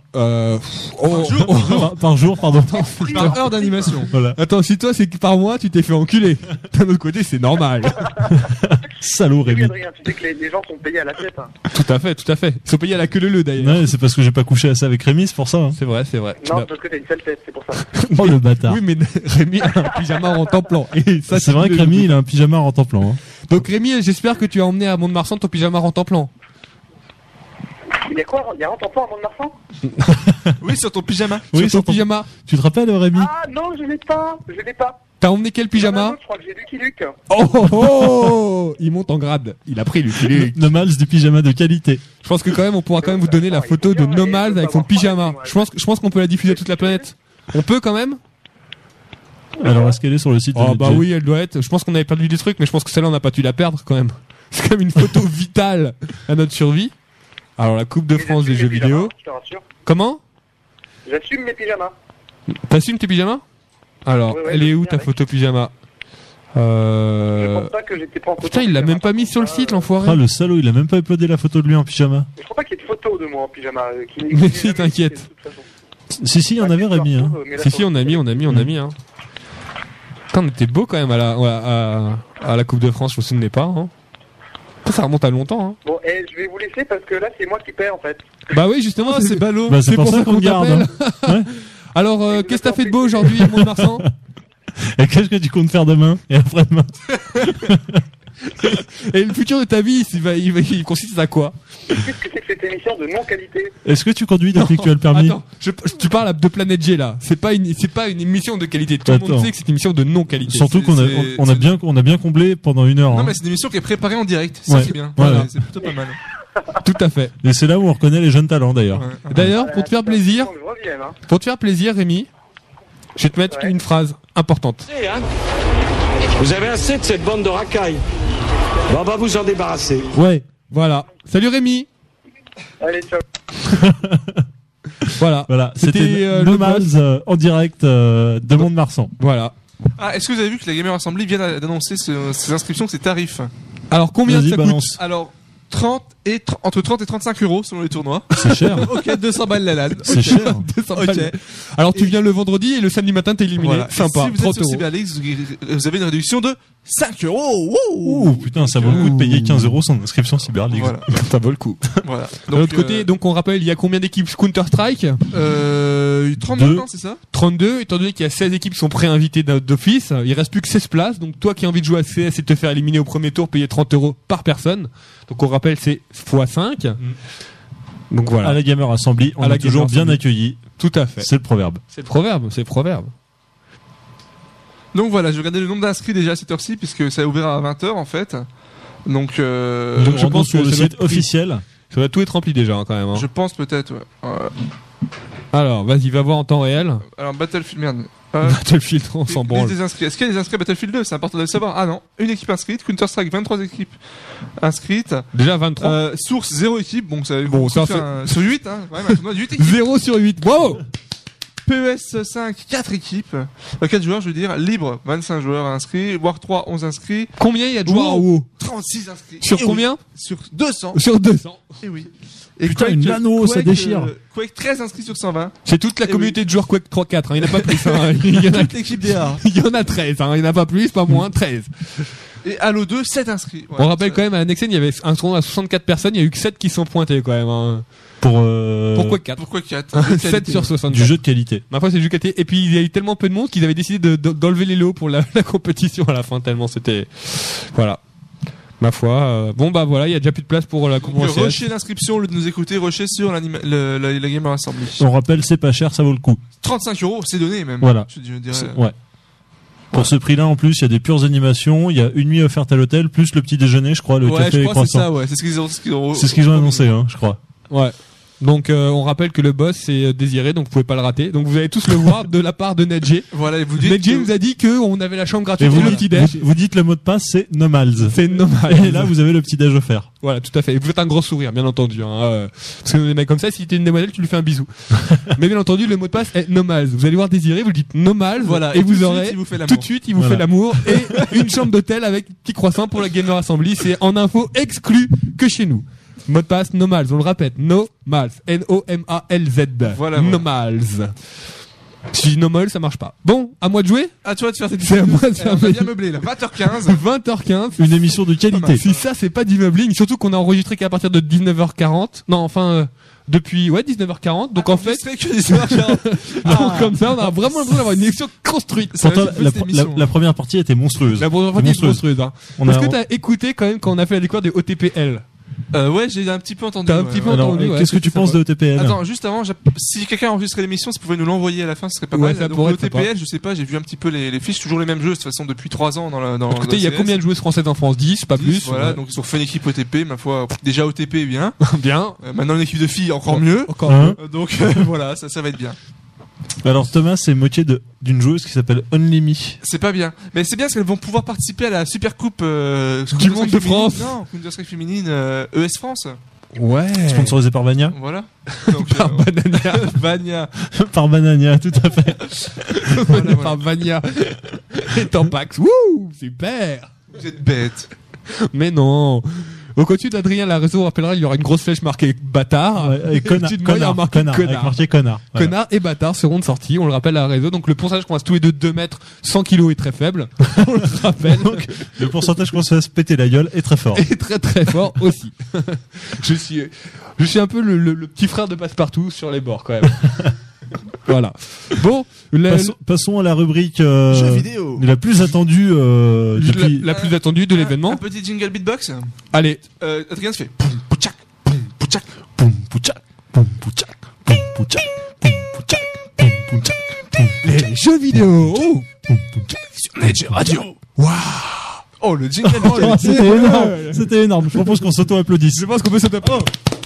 Par jour, pardon. Par heure d'animation. Voilà. Attends, si toi c'est par mois, tu t'es fait enculer. D'un autre côté, c'est normal. Salaud, Rémi. Adrien, tu sais que les gens sont payés à la tête. Hein. Tout à fait. Ils sont payés à la queue leu d'ailleurs. Ouais, c'est parce que j'ai pas couché assez avec Rémi, c'est pour ça. Hein. C'est vrai. Non, parce que t'as une sale tête, c'est pour ça. Oh le bâtard. Oui, mais Rémi a un pyjama en temps-plan. Et ça, c'est vrai que Rémi, il a un pyjama en temps-plan. Hein. Donc Rémi, j'espère que tu as emmené à Mont-de-Marsan ton pyjama en temps-plan. Il y a quoi? Il y a un temps-plan à Mont-de-Marsan? Oui, sur ton pyjama. Oui, sur ton pyjama. Tu te rappelles, Rémi? Ah non, je l'ai pas. T'as emmené quel pyjama? Je crois que j'ai Lucky Luke. Oh, il monte en grade. Il a pris Lucky Luke. Nomals du pyjama de qualité. Je pense que quand même, on pourra quand même vous donner la photo de Nomals avec son pyjama. Je pense qu'on peut la diffuser à toute la planète. On peut quand même? Alors, est-ce qu'elle est sur le site de bah oui, elle doit être. Je pense qu'on avait perdu des trucs, mais je pense que celle-là, on n'a pas dû la perdre quand même. C'est quand même une photo vitale à notre survie. Alors, la Coupe de France des jeux vidéo. Comment? J'assume mes pyjamas. T'assumes tes pyjamas? Alors, ouais, elle est où ta photo pyjama? Je pense pas que j'étais pas en photo. Putain, il l'a même pas mis sur le site, l'enfoiré. Ah, le salaud, il a même pas uploadé la photo de lui en pyjama. Je crois pas qu'il y ait de photo de moi en pyjama. Mais si, t'inquiète. Si, il y en avait, Rémi. Hein. Si, on a mis. Hein. Putain, on était beau quand même à la Coupe de France, je me souvenais pas. Hein. Ça remonte à longtemps. Hein. Bon, je vais vous laisser parce que là, c'est moi qui paie en fait. Bah oui, justement, c'est ballot. Bah, c'est pour ça qu'on garde. Hein. Ouais. Alors, qu'est-ce que t'as fait de beau aujourd'hui, Mont-de-Marsan? Et qu'est-ce que tu comptes faire demain et après-demain? Et le futur de ta vie, il consiste à quoi? Qu'est-ce que c'est que cette émission de non-qualité? Est-ce que tu conduis depuis que tu as le permis? Attends, tu parles de Planète G là. C'est pas une émission de qualité. Tout le monde sait que c'est une émission de non-qualité. Surtout qu'on a bien comblé pendant une heure. Non, hein. mais c'est une émission qui est préparée en direct. Ça, c'est bien. Voilà. C'est plutôt pas mal. Tout à fait. Et c'est là où on reconnaît les jeunes talents d'ailleurs. Ouais. D'ailleurs, pour te faire plaisir, Rémi, je vais te mettre une phrase importante. Vous avez assez de cette bande de racailles. On va vous en débarrasser. Ouais, voilà. Salut Rémi. Allez, ciao. Voilà. C'était Nomals en direct de Mont-de-Marsan. Voilà. Ah, est-ce que vous avez vu que la Gamer Assembly vient d'annoncer ses inscriptions, ses tarifs? Alors combien ça coûte? Alors entre 30 et 35 euros selon les tournois. C'est cher. Ok, 200 balles la LAN. C'est cher. 200 balles. Alors tu viens le vendredi et le samedi matin t'es éliminé. Voilà. Sympa. Si vous êtes sur CyberLeaks, vous avez une réduction de 5 euros. Ouh, putain, ça vaut le coup de payer 15 € son inscription CyberLeaks. Voilà. Ça vaut le coup. Voilà. De l'autre côté, donc on rappelle, il y a combien d'équipes Counter-Strike? 32, c'est ça? 32, étant donné qu'il y a 16 équipes qui sont préinvitées d'office, il reste plus que 16 places. Donc toi qui as envie de jouer à CS et de te faire éliminer au premier tour, payer 30 € par personne. Donc on rappelle, c'est x5. Donc voilà. À la Gamer Assembly, on est toujours bien accueillis. Tout à fait. C'est le proverbe. C'est le proverbe. Donc voilà, je regardais le nombre d'inscrits déjà à cette heure-ci, puisque ça a ouvert à 20h en fait. Donc je pense sur le site officiel. Ça va tout être rempli déjà, hein, quand même. Hein. Je pense peut-être, ouais. Alors, vas-y, va voir en temps réel. Alors, Battlefield, merde. Battlefield, on s'en branle. Est-ce qu'il y a des inscrits à Battlefield 2? C'est important de le savoir. Ah non, une équipe inscrite. Counter-Strike, 23 équipes inscrites. Déjà 23. Source, 0 équipe. Bon, ça sur 8, hein. Ouais, 8 équipes. 0 sur 8. Wow! PES 5, 4 équipes. 4 joueurs, je veux dire. Libre, 25 joueurs inscrits. War 3, 11 inscrits. Combien il y a de joueurs en WoW? 36 inscrits. Sur combien? Sur 200. Sur 200. Et oui. Et putain, Quake, une nano, ça déchire. Quake 13 inscrits sur 120. C'est toute la communauté de joueurs Quake 3-4, hein. Il n'y en a pas plus, hein. Il y en a toute l'équipe DA. Il y en a 13, hein. Il n'y en a pas plus, pas moins, 13. Et Halo 2, 7 inscrits. Voilà, on rappelle quand même, à Nexen, il y avait un tournoi à 64 personnes, il y a eu que 7 qui sont pointés, quand même, hein. Pour Quake 4. Pour Quake 4. 7 sur 64. Du jeu de qualité. Ma foi, c'est du jeu de qualité. Et puis, il y a eu tellement peu de monde qu'ils avaient décidé d'enlever les lots pour la compétition à la fin, tellement c'était, voilà. Ma foi. Bon bah voilà, il y a déjà plus de place pour la convention. Rusher l'inscription au lieu de nous écouter, rusher sur la Gamer Assembly. On rappelle, c'est pas cher, ça vaut le coup. 35€, c'est donné même. Voilà. Je dirais. Ouais. Pour ce prix-là, en plus, il y a des pures animations, il y a une nuit offerte à l'hôtel, plus le petit déjeuner, je crois, le café et croissant. C'est ça, ouais. C'est ce qu'ils ont annoncé, hein, je crois. Ouais. Donc on rappelle que le boss c'est Désiré, donc vous pouvez pas le rater. Donc vous allez tous le voir de la part de Nedje. Voilà, et vous dites Nedje nous a dit que on avait la chambre gratuite et le petit déj. Vous dites le mot de passe, c'est Nomals. C'est Nomals. Et là vous avez le petit déj offert. Voilà, tout à fait. Et vous faites un gros sourire, bien entendu. Parce que des mecs comme ça, si t'es une demoiselle, tu lui fais un bisou. Mais bien entendu, le mot de passe est Nomals. Vous allez voir Désiré, vous le dites Nomals. Voilà, et vous aurez tout de suite, il vous Voilà. fait l'amour et une chambre d'hôtel avec petit croissant pour la Gamer Assembly. C'est en info exclu que chez nous. Mot de passe Nomals, on le répète, Nomals, N-O-M-A-L-Z. Voilà. Nomals. Si je dis Nomals, ça marche pas. Bon, à moi de jouer. À toi de faire cette C'est à moi de faire on va bien meubler là. 20h15. 20h15. Une émission de qualité. Si ça, c'est pas du meubling, surtout qu'on a enregistré qu'à partir de 19h40. Non, enfin, depuis, 19h40. Donc en fait. Que 19h40. Donc comme ça, on a vraiment l'impression d'avoir une émission construite. Pourtant, la première partie était monstrueuse. La première partie était monstrueuse, hein. Est-ce que t'as écouté quand même quand on a fait la découverte des OTPL? Ouais, j'ai un petit peu entendu. T'as un petit peu entendu. Qu'est-ce que tu penses de OTPL? Attends, juste avant, si quelqu'un enregistrait l'émission, si vous pouvez nous l'envoyer à la fin, ce serait pas Ouais, mal. ça Donc, pourrait le être OTPL, je sais pas, j'ai vu un petit peu les fiches, toujours les mêmes jeux, de toute façon, depuis 3 ans dans Écoutez, il y a combien de joueuses françaises en France? 10, pas plus. Voilà, donc ils ont fait une équipe OTP, ma foi, déjà OTP, bien. Bien. Maintenant une équipe de filles, encore mieux. Encore mieux. Donc, voilà, ça va être bien. Alors Thomas s'est moqué d'une joueuse qui s'appelle Only Me. C'est pas bien. Mais c'est bien parce qu'elles vont pouvoir participer à la Super Coupe du monde de France. Non, Counter-Strike féminine ES France. Ouais. Sponsorisé par Vania. Voilà. Donc, Par Banania. Vania. Par Banania, tout à fait. Voilà. Par Vania. Et Tampax. Wouh, super. Vous êtes bête. Mais non. Au côté d'Adrien, la réseau rappellera, il y aura une grosse flèche marquée bâtard. Ouais, et connard, Au-dessus de moi, il y aura marqué avec marqué connard. Voilà. Connard et bâtard seront de sortie, on le rappelle à la réseau. Donc le pourcentage qu'on va se tous les deux 2 mètres, 100 kilos est très faible. On le rappelle. Donc, le pourcentage qu'on se fait se péter la gueule est très fort. Et très très fort aussi. Je suis un peu le petit frère de Passepartout sur les bords quand même. Voilà. Bon, passons à la rubrique Jeux vidéo. la plus attendue depuis la plus attendue de l'événement. Un petit jingle beatbox. Allez, Adrien se fait poum pouchak poum pouchak poum pouchak poum pouchak poum pouchak poum pouchak poum pouchak les jeux vidéo. sur Nedge Radio. Waouh. Oh le jingle. C'était énorme. C'était énorme. Je propose qu'on s'auto-applaudisse. Je pense qu'on peut s'auto-applaudir.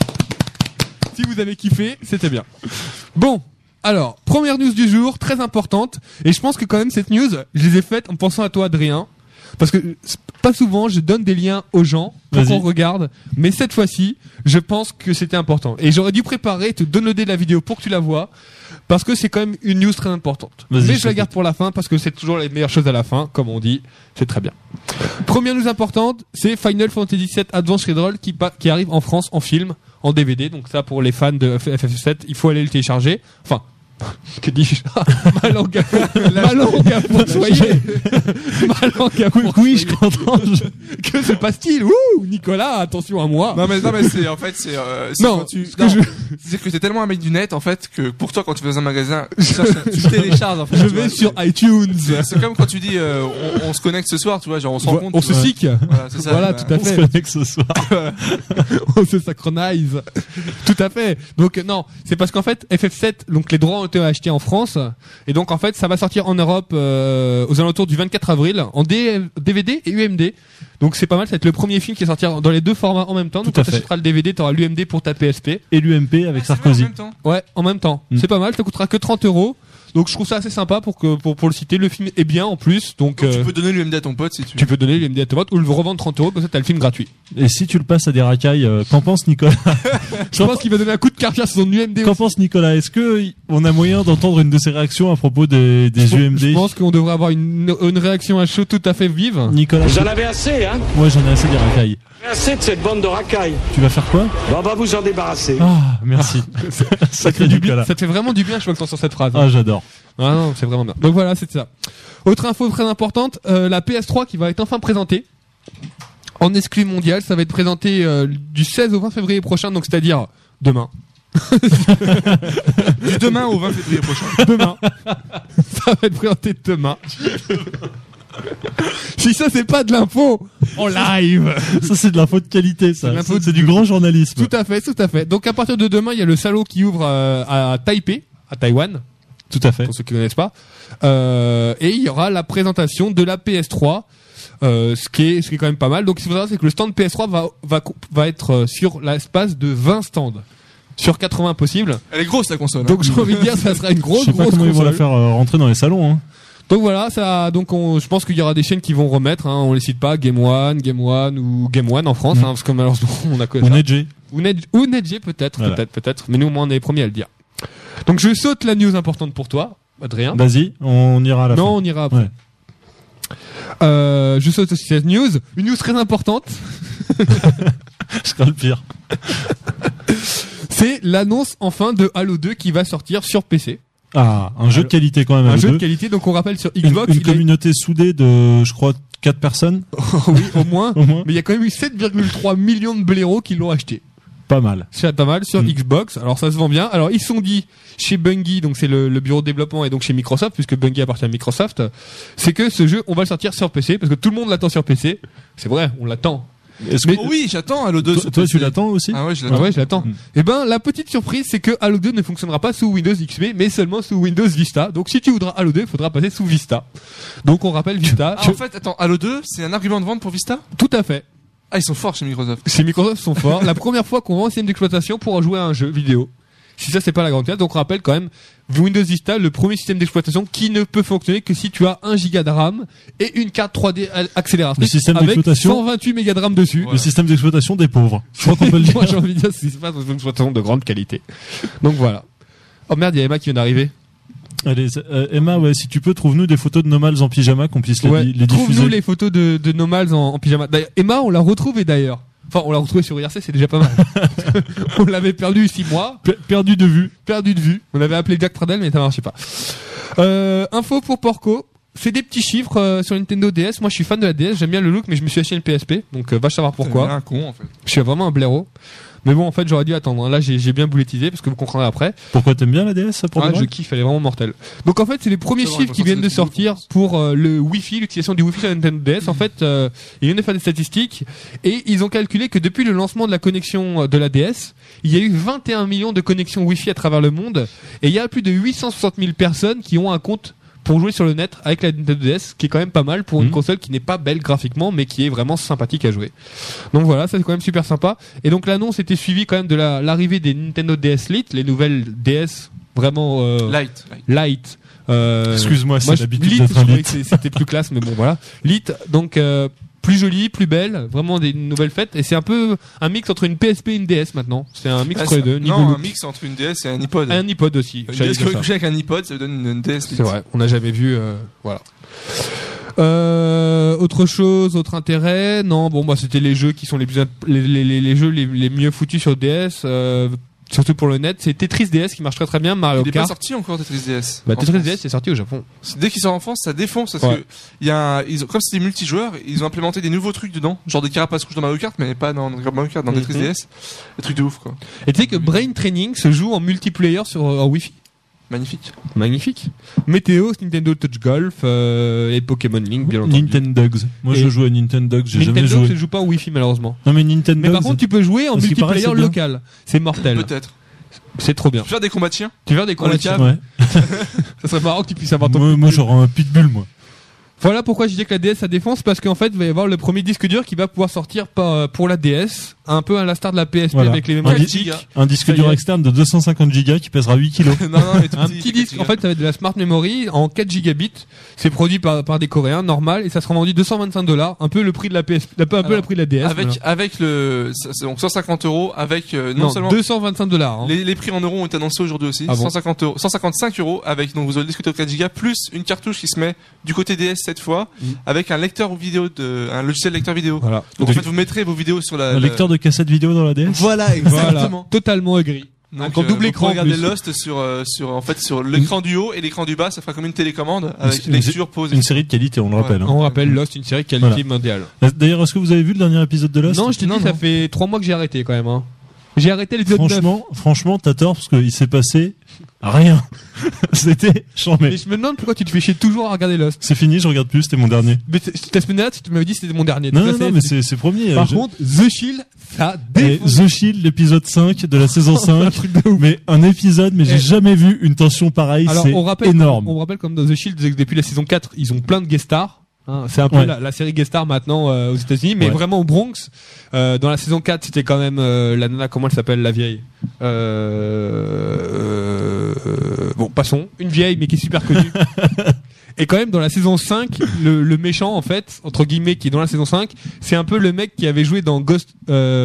Si vous avez kiffé, c'était bien. Bon. Alors, première news du jour, très importante, et je pense que quand même cette news, je les ai faites en pensant à toi Adrien, parce que pas souvent je donne des liens aux gens pour qu'on regarde, mais cette fois-ci, je pense que c'était important. Et j'aurais dû préparer, te downloader la vidéo pour que tu la vois, parce que c'est quand même une news très importante. Mais je la garde pour la fin, parce que c'est toujours les meilleures choses à la fin, comme on dit, c'est très bien. Première news importante, c'est Final Fantasy VII Advance Reroll qui arrive en France en film, en DVD, donc ça pour les fans de FF7, il faut aller le télécharger. Enfin, que dis-je? Ma langue à poursoyer. Ma langue à poursoyer. Oui, je comprends. Que se passe-t-il? Ouh, Nicolas, attention à moi. Non mais c'est en fait c'est non, c'est que t'es tellement un mec du net en fait que pour toi quand tu vas dans un magasin tu télécharges en fait. Je vais sur iTunes. C'est comme quand tu dis on se connecte ce soir, tu vois, genre on se rencontre. On se sick. Voilà, c'est ça. Voilà, tout à fait. On se connecte ce soir. On se synchronise. Tout à fait. Donc non, c'est parce qu'en fait FF7, donc les droits ont été achetés en France et donc en fait ça va sortir en Europe aux alentours du 24 avril en DVD et UMD. Donc c'est pas mal, ça va être le premier film qui est sorti dans les deux formats en même temps. Donc quand tu achèteras le DVD, tu auras l'UMD pour ta PSP et l'UMP avec Sarkozy. Ouais, en même temps. C'est pas mal, ça coûtera que 30€. Donc je trouve ça assez sympa pour le citer. Le film est bien en plus. Donc tu peux donner l'UMD à ton pote si tu veux. Tu peux donner l'UMD à ton pote ou le revendre 30€, comme ça t'as le film gratuit. Et si tu le passes à des racailles, qu'en pense Nicolas? Je pense qu'il va donner un coup de cardiaque sur son UMD. Qu'en pense Nicolas? Est-ce que on a moyen d'entendre une de ses réactions à propos des UMD? Je pense qu'on devrait avoir une réaction à chaud tout à fait vive. Nicolas, Vous en avez assez, hein? Moi j'en ai assez des racailles. Assez de cette bande de racailles. Tu vas faire quoi? On va vous en débarrasser. Ah, merci. Ça te fait du bien. Ça te fait vraiment du bien, je vois que t'entends cette phrase. Ah, j'adore. Ah non, c'est vraiment bien. Donc voilà, c'est ça. Autre info très importante, la PS3 qui va être enfin présentée en exclu mondial. Ça va être présenté du 16 au 20 février prochain, donc c'est-à-dire demain. Du demain au 20 février prochain. Demain. Ça va être présenté demain. Si ça c'est pas de l'info, en live. Ça, c'est de l'info de qualité, ça. C'est du grand journalisme. Tout à fait. Donc, à partir de demain, il y a le salon qui ouvre à Taipei, à Taïwan. Tout à fait. Pour ceux qui ne connaissent pas. Et il y aura la présentation de la PS3. Ce qui est quand même pas mal. Donc, ce qu'il faut savoir, c'est que le stand PS3 va être sur l'espace de 20 stands. Sur 80 possibles. Elle est grosse, la console. Donc, j'ai envie de dire, ça sera une grosse console. Je sais pas comment ils vont la faire rentrer dans les salons, hein. Donc voilà, je pense qu'il y aura des chaînes qui vont remettre, hein, on les cite pas, Game One ou Game One en France, hein, parce que malheureusement, on a que ça. Ou Nedge, peut-être, mais nous, au moins, on est les premiers à le dire. Donc, je saute la news importante pour toi, Adrien. Vas-y, on ira à la fin. Non, on ira après. Ouais. Je saute aussi cette news, une news très importante. Je crains le pire. C'est l'annonce enfin de Halo 2 qui va sortir sur PC. Ah, un jeu de qualité quand même. Un jeu de qualité, donc on rappelle sur Xbox. Une communauté soudée de, je crois, 4 personnes. Oui, au moins. Mais il y a quand même eu 7,3 millions de blaireaux qui l'ont acheté. Pas mal. C'est pas mal sur Xbox. Alors ça se vend bien. Alors ils se sont dit chez Bungie, donc c'est le bureau de développement, et donc chez Microsoft, puisque Bungie appartient à Microsoft, c'est que ce jeu, on va le sortir sur PC parce que tout le monde l'attend sur PC. C'est vrai, on l'attend. Oui, j'attends Halo 2. Toi, tu l'attends aussi? Ah ouais, je l'attends. Et ben, la petite surprise, c'est que Halo 2 ne fonctionnera pas sous Windows XP, mais seulement sous Windows Vista. Donc, si tu voudras Halo 2, il faudra passer sous Vista. Donc, on rappelle Vista. En fait, attends, Halo 2, c'est un argument de vente pour Vista? Tout à fait. Ah, ils sont forts chez Microsoft. Chez Microsoft, ils sont forts. La première fois qu'on vend un système d'exploitation pour jouer à un jeu vidéo. Si ça, c'est pas la grande classe. Donc, on rappelle quand même Windows Vista, le premier système d'exploitation qui ne peut fonctionner que si tu as 1 giga de RAM et une carte 3D accélératrice. Le système avec d'exploitation. 128 mégas de RAM dessus. Voilà. Le système d'exploitation des pauvres. Je crois qu'on peut le dire. Moi, j'ai envie de dire, c'est pas une exploitation de grande qualité. Donc voilà. Oh merde, il y a Emma qui vient d'arriver. Allez, Emma, ouais, si tu peux, trouve-nous des photos de Nomals en pyjama qu'on puisse les diffuser. Trouve-nous les photos de Nomals en pyjama. D'ailleurs, Emma, on l'a retrouvée d'ailleurs. Enfin, on l'a retrouvé sur IRC, c'est déjà pas mal. On l'avait perdu 6 mois. Perdu de vue. On avait appelé Jack Pradel, mais ça marchait pas. Info pour Porco. C'est des petits chiffres sur Nintendo DS. Moi, je suis fan de la DS. J'aime bien le look, mais je me suis acheté une PSP. Donc, va savoir pourquoi. C'est un con, en fait. Je suis vraiment un blaireau. Mais bon, en fait, j'aurais dû attendre. Là, j'ai bien boulettisé parce que vous comprendrez après. Pourquoi t'aimes bien la DS, ça, pour je kiffe, elle est vraiment mortelle. Donc, en fait, c'est les premiers chiffres qui viennent de sortir pour le Wi-Fi, l'utilisation du Wi-Fi sur la Nintendo DS. En fait, ils viennent de faire des statistiques et ils ont calculé que depuis le lancement de la connexion de la DS, il y a eu 21 millions de connexions Wi-Fi à travers le monde et il y a plus de 860 000 personnes qui ont un compte pour jouer sur le net avec la Nintendo DS, qui est quand même pas mal pour une console qui n'est pas belle graphiquement, mais qui est vraiment sympathique à jouer. Donc voilà, ça c'est quand même super sympa. Et donc l'annonce était suivie quand même de l'arrivée des Nintendo DS Lite, les nouvelles DS vraiment Lite. Excuse-moi, c'est l'habitude Lite, d'être un Lite. c'était plus classe, mais bon voilà. Lite, donc plus jolie, plus belle, vraiment des nouvelles fêtes. Et c'est un peu un mix entre une PSP et une DS maintenant. C'est un mix entre les deux. Non, un mix entre une DS et un iPod. Un iPod aussi. Une DS qui couché avec un iPod, ça vous donne une DS. C'est vrai, on n'a jamais vu. Voilà. Autre chose, autre intérêt? Non, bon, bah c'était les jeux qui sont les jeux les mieux foutus sur DS. Surtout pour le net, c'est Tetris DS qui marche très très bien. Mario Kart. Il est pas sorti encore Tetris DS. Bah, Tetris DS est sorti au Japon. Dès qu'il sort en France, ça défonce parce que comme c'est des multijoueurs, ils ont implémenté des nouveaux trucs dedans, genre des carapaces rouges dans Mario Kart, mais pas dans Mario Kart, dans Tetris DS. Des trucs de ouf quoi. Et tu sais que Brain Training se joue en multiplayer sur en Wi-Fi. Magnifique. Météo, Nintendo Touch Golf et Pokémon Link, bien entendu. Nintendogs. Moi, je joue à Nintendogs. J'ai jamais joué. Nintendogs ne joue pas en Wi-Fi malheureusement. Non mais Nintendogs. Mais par contre, tu peux jouer en multiplayer local. C'est mortel. Peut-être. C'est trop bien. Tu veux faire des combats de chiens? Ouais. Ça serait marrant que tu puisses avoir ton. Moi, j'aurais un pitbull, moi. Voilà pourquoi je disais que la DS ça défonce, parce qu'en fait il va y avoir le premier disque dur qui va pouvoir sortir pour la DS, un peu à l'instar de la PSP avec les mémoires optiques. Un disque dur externe de 250 Go qui pèsera 8 kg. Un petit disque, en fait ça va être de la Smart Memory en 4 gigabits. C'est produit par des Coréens, normal, et ça sera vendu $225, un peu le prix de la PSP, un peu le prix de la DS. Avec donc 150 € avec non seulement $225. Hein. Les prix en euros ont été annoncés aujourd'hui aussi. 155 € avec donc vous avez le disque dur 4 Go plus une cartouche qui se met du côté DS cette fois avec un lecteur vidéo un logiciel lecteur vidéo. Voilà. Donc en fait vous mettrez vos vidéos sur un lecteur de cassette vidéo dans la DS. Voilà, exactement. Voilà, totalement aigri. Donc en double écran. Regardez Lost sur l'écran du haut et l'écran du bas, ça fera comme une télécommande avec lecture, pause. Une série de qualité, on le rappelle. On rappelle Lost, une série de qualité mondiale. D'ailleurs, est-ce que vous avez vu le dernier épisode de Lost? Non, je t'ai dit, ça fait 3 mois que j'ai arrêté quand même. Hein. J'ai arrêté l'épisode 9. Franchement, t'as tort parce qu'il s'est passé rien. C'était chambé. Mais je me demande pourquoi tu te fais chier toujours à regarder Lost. C'est fini, je regarde plus, c'était mon dernier. Mais la semaine dernière, tu m'avais dit que c'était mon dernier. Non, mais c'est premier. Par contre, The Shield, ça défonce. The Shield, l'épisode 5 de la saison 5. Mais un épisode, mais j'ai jamais vu une tension pareille. Alors, c'est énorme. On rappelle comme dans The Shield, depuis la saison 4, ils ont plein de guest stars. Hein, c'est un peu la série guest star maintenant aux États-Unis, mais vraiment au Bronx. Dans la saison 4, c'était quand même la nana, comment elle s'appelle, la vieille. Bon, passons. Une vieille, mais qui est super connue. Et quand même, dans la saison 5, le méchant, en fait, entre guillemets, qui est dans la saison 5, c'est un peu le mec qui avait joué dans Ghost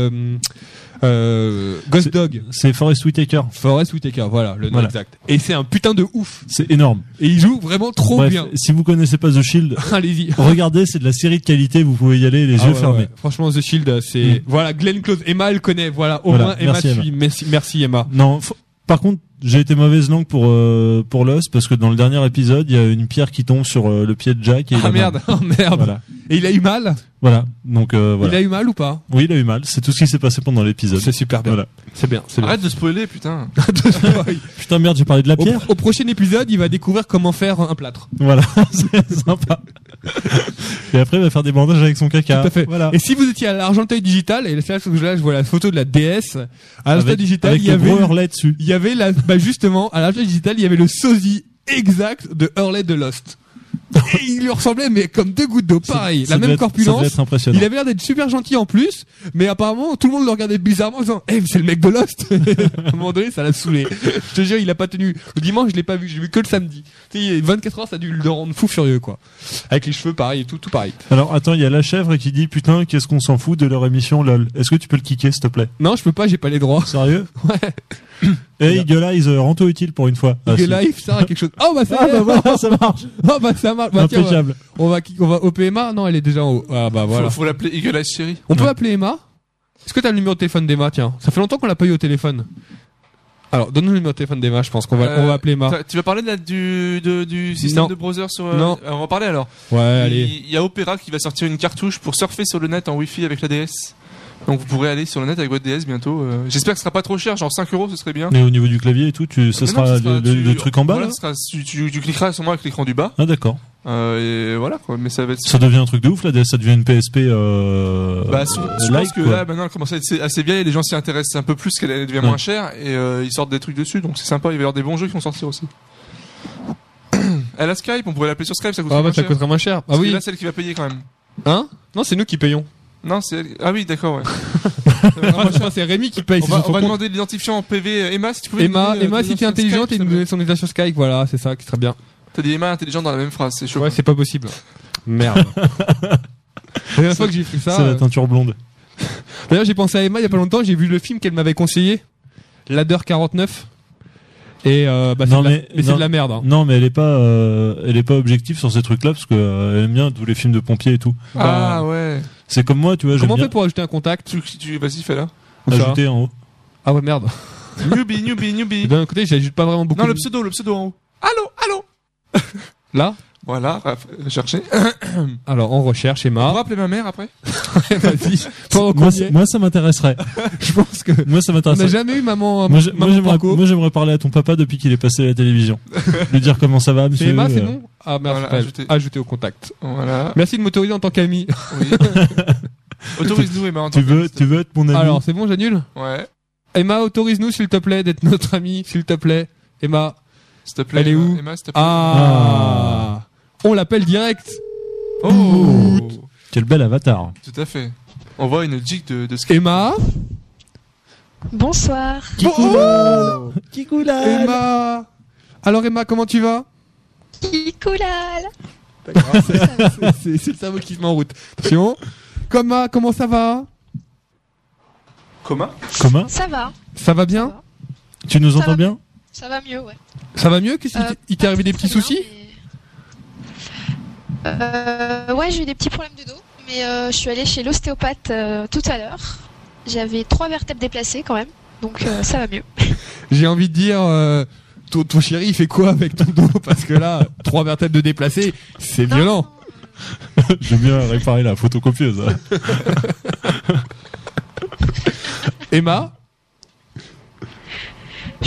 Dog. C'est Forest Whitaker. Forest Whitaker, voilà, le nom exact. Et c'est un putain de ouf. C'est énorme. Et il joue vraiment trop bien. Si vous connaissez pas The Shield, allez-y. Regardez, c'est de la série de qualité, vous pouvez y aller les yeux fermés. Ouais. Franchement, The Shield, c'est, voilà, Glenn Close. Emma, elle connaît, voilà. Au moins, Emma suit. Merci, Emma. Non, par contre, j'ai été mauvaise langue pour Lost parce que dans le dernier épisode, il y a une pierre qui tombe sur le pied de Jack. Et merde. Voilà. Et il a eu mal. Voilà. Donc voilà. Il a eu mal ou pas? Oui, il a eu mal. C'est tout ce qui s'est passé pendant l'épisode. C'est super bien. Voilà. C'est bien. Arrête de spoiler, putain. Putain merde, j'ai parlé de la pierre. Au prochain épisode, il va découvrir comment faire un plâtre. Voilà, c'est sympa. Et après, il va faire des bandages avec son caca. Tout à fait. Voilà. Et si vous étiez à l'Argenteuil Digital, et là, je vois la photo de la DS, à l'Argenteuil Digital, il y avait Hurley dessus. Il y avait justement, à l'Argenteuil Digital, il y avait le sosie exact de Hurley de Lost. Et il lui ressemblait, mais comme deux gouttes d'eau, pareil, la même corpulence. Il avait l'air d'être super gentil en plus, mais apparemment tout le monde le regardait bizarrement en disant mais c'est le mec de Lost. À un moment donné, ça l'a saoulé. Je te jure, il a pas tenu. Le dimanche, je l'ai pas vu, j'ai vu que le samedi. Tu sais, 24 heures, ça a dû le rendre fou furieux, quoi. Avec les cheveux pareil et tout pareil. Alors attends, il y a la chèvre qui dit putain, qu'est-ce qu'on s'en fout de leur émission LOL. Est-ce que tu peux le kicker, s'il te plaît? Non, je peux pas, j'ai pas les droits. Sérieux? Ouais. Et Eagle Eyes, rends-toi utile pour une fois. Eagle Eyes, ça a quelque chose. Oh bah ça voilà, ça marche. Oh bah ça marche. Bah, tiens, impeccable. On va OP Emma? Non, elle est déjà en haut. Ah bah voilà. Faut l'appeler Eagle Eyes chérie. On peut appeler Emma? Est-ce que t'as le numéro de téléphone d'Emma? Tiens, ça fait longtemps qu'on l'a pas eu au téléphone. Alors, donne-nous le numéro de téléphone d'Emma, je pense qu'on va appeler Emma. Tu vas parler du système de browser sur... Non. On va parler alors. Ouais, allez. Il y a Opera qui va sortir une cartouche pour surfer sur le net en Wi-Fi avec la DS. Donc vous pourrez aller sur le net avec votre DS bientôt. J'espère que ce sera pas trop cher, genre 5 € ce serait bien. Mais au niveau du clavier et tout, ça sera le truc en bas voilà, là tu cliqueras sûrement avec l'écran du bas. Ah d'accord. Et voilà quoi, mais ça va être... Ça devient un truc de ouf là, ça devient une PSP je pense que là maintenant elle commence à être assez vieille et les gens s'y intéressent un peu plus qu'elle devient moins chère et ils sortent des trucs dessus donc c'est sympa, il va y avoir des bons jeux qui vont sortir aussi. Elle a Skype, on pourrait l'appeler sur Skype, ça coûterait moins cher. Ça coûterait moins cher. Parce que là c'est elle qui va payer quand même. Hein? Non, c'est nous qui payons. Non, c'est elle. Ah oui, d'accord, ouais. C'est Rémi qui paye. On va demander l'identifiant en PV. Emma, si tu pouvais. Emma, si t'es intelligente, et nous donner son identifiant Skype, voilà, c'est ça qui serait bien. T'as dit Emma intelligente dans la même phrase, c'est chaud. Ouais, c'est pas possible. Merde. La dernière fois que j'ai fait ça. C'est la teinture blonde. D'ailleurs, j'ai pensé à Emma il y a pas longtemps, j'ai vu le film qu'elle m'avait conseillé. Ladder 49. Et c'est de la merde. Hein. Non, mais elle est pas objective sur ces trucs-là parce que elle aime bien tous les films de pompiers et tout. Ah ouais. C'est comme moi, tu vois. Comment on fait pour ajouter un contact? Vas-y, fais-là. Ajouter en haut. Ah ouais, merde. Newbie. D'un côté, j'ajoute pas vraiment beaucoup. Non, le pseudo en haut. Allô. Là? Voilà, chercher. Alors, on recherche Emma. On va appeler ma mère après. Vas-y. Moi, ça m'intéresserait. Je pense que. Moi, ça m'intéresserait. On n'a jamais eu maman. Moi, j'aimerais parler à ton papa depuis qu'il est passé à la télévision. Lui dire comment ça va, monsieur. C'est Emma, c'est bon? Ah, merde, voilà, ajouter au contact. Voilà. Merci de m'autoriser en tant qu'ami. Oui. Autorise-nous, Emma, en tant tu veux être mon ami? Alors, c'est bon, j'annule? Ouais. Emma, autorise-nous, s'il te plaît, d'être notre ami, s'il te plaît. Emma. S'il te plaît. Elle est où? Emma, s'il te plaît. Ah. On l'appelle direct. Oh. Quel bel avatar. Tout à fait. On voit une jig de Skype. Emma. Bonsoir. Kikoulal. Emma. Alors Emma, comment tu vas? Kikoulal. D'accord, c'est le cerveau qui se met en route. Attention. Comment ça va? Comment? Ça va. Ça va bien? Tu nous entends bien? Ça va mieux, ouais. Ça va mieux? Qu'est-ce qu'il t'est arrivé des petits soucis? Ouais, j'ai eu des petits problèmes de dos, mais je suis allée chez l'ostéopathe tout à l'heure. J'avais 3 vertèbres déplacées quand même, donc ça va mieux. J'ai envie de dire, ton chéri il fait quoi avec ton dos? Parce que là, 3 vertèbres de déplacées, c'est violent. J'aime bien réparer la photocopieuse. Emma,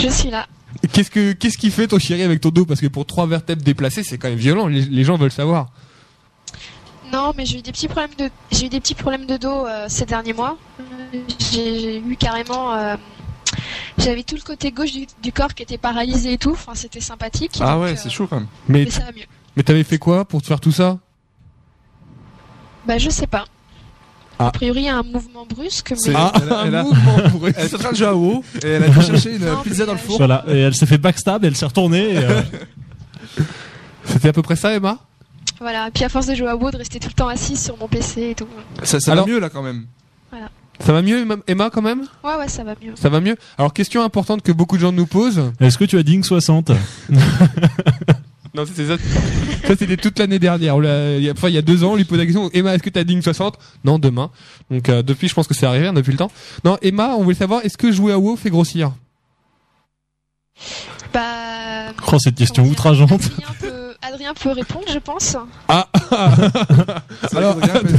Je suis là. Qu'est-ce qu'il fait ton chéri avec ton dos? Parce que pour 3 vertèbres déplacées, c'est quand même violent. Les gens veulent savoir. Non, mais j'ai eu des petits problèmes de dos ces derniers mois. J'ai eu carrément, j'avais tout le côté gauche du corps qui était paralysé et tout. Enfin, c'était sympathique. Ah donc, ouais, c'est chaud quand même. Mais ça va mieux. Mais t'avais fait quoi pour te faire tout ça? Bah, je sais pas. Ah. A priori, il y a un mouvement brusque. Mais... mouvement brusque. Elle est en train de jouer à WoW et elle a été chercher une pizza dans le four. Voilà, et elle s'est fait backstab, elle s'est retournée. C'était à peu près ça, Emma? Voilà, et puis à force de jouer à WoW, de rester tout le temps assise sur mon PC et tout. Ça va mieux là quand même. Voilà. Ça va mieux, Emma, quand même? Ouais, ça va mieux. Ça va mieux. Alors, question importante que beaucoup de gens nous posent. Est-ce que tu as Ding 60? Non, c'est ça. Ça, c'était toute l'année dernière. Il y a 2 ans, on lui pose la question, Emma, est-ce que t'as Ding 60? Non, demain. Donc, depuis, je pense que c'est arrivé, on a plus le temps. Non, Emma, on voulait savoir, est-ce que jouer à WoW fait grossir? Bah. Oh, cette question outrageante. Adrien peut répondre, je pense. Ah. Alors,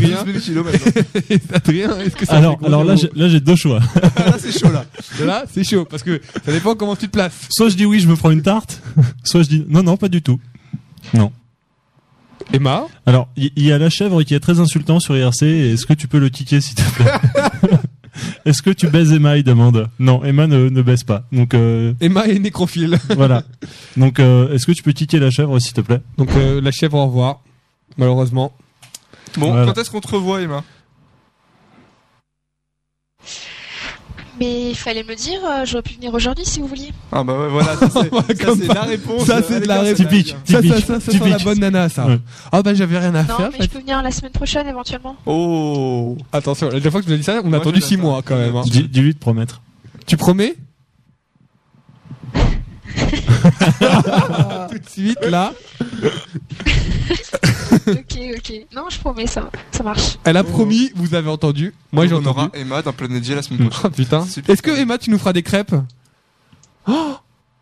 Adrien, est-ce que ça fait grossir? Alors là, j'ai 2 choix. Là, c'est chaud là. Là, c'est chaud parce que ça dépend comment tu te places. Soit je dis oui, je me prends une tarte. Soit je dis non, pas du tout. Non. Emma? Alors, il y a la chèvre qui est très insultant sur IRC. Est-ce que tu peux le kicker, s'il te plaît? Est-ce que tu baises Emma? Il demande. Non, Emma ne baise pas. Donc Emma est nécrophile. Voilà. Donc est-ce que tu peux kicker la chèvre, s'il te plaît? Donc la chèvre, au revoir. Malheureusement. Bon, voilà. Quand est-ce qu'on te revoit, Emma? Mais il fallait me le dire, j'aurais pu venir aujourd'hui si vous vouliez. Ah bah ouais, voilà, ça c'est la réponse. Ça c'est de la réponse typique. Ça sent la bonne nana, ça. Ouais. Ah bah j'avais rien à faire. Non, mais je peux venir la semaine prochaine éventuellement. Oh. Attention, la dernière fois que tu nous as dit ça, on a attendu 6 mois quand même. Hein. Dis-lui de promettre. Tu promets? Tout de suite là. Ok. Non, je promets, ça marche. Elle a promis, vous avez entendu. Moi j'ai entendu. On aura Emma dans Planet J la semaine prochaine. Oh putain. Super. Est-ce que Emma, tu nous feras des crêpes? Oh.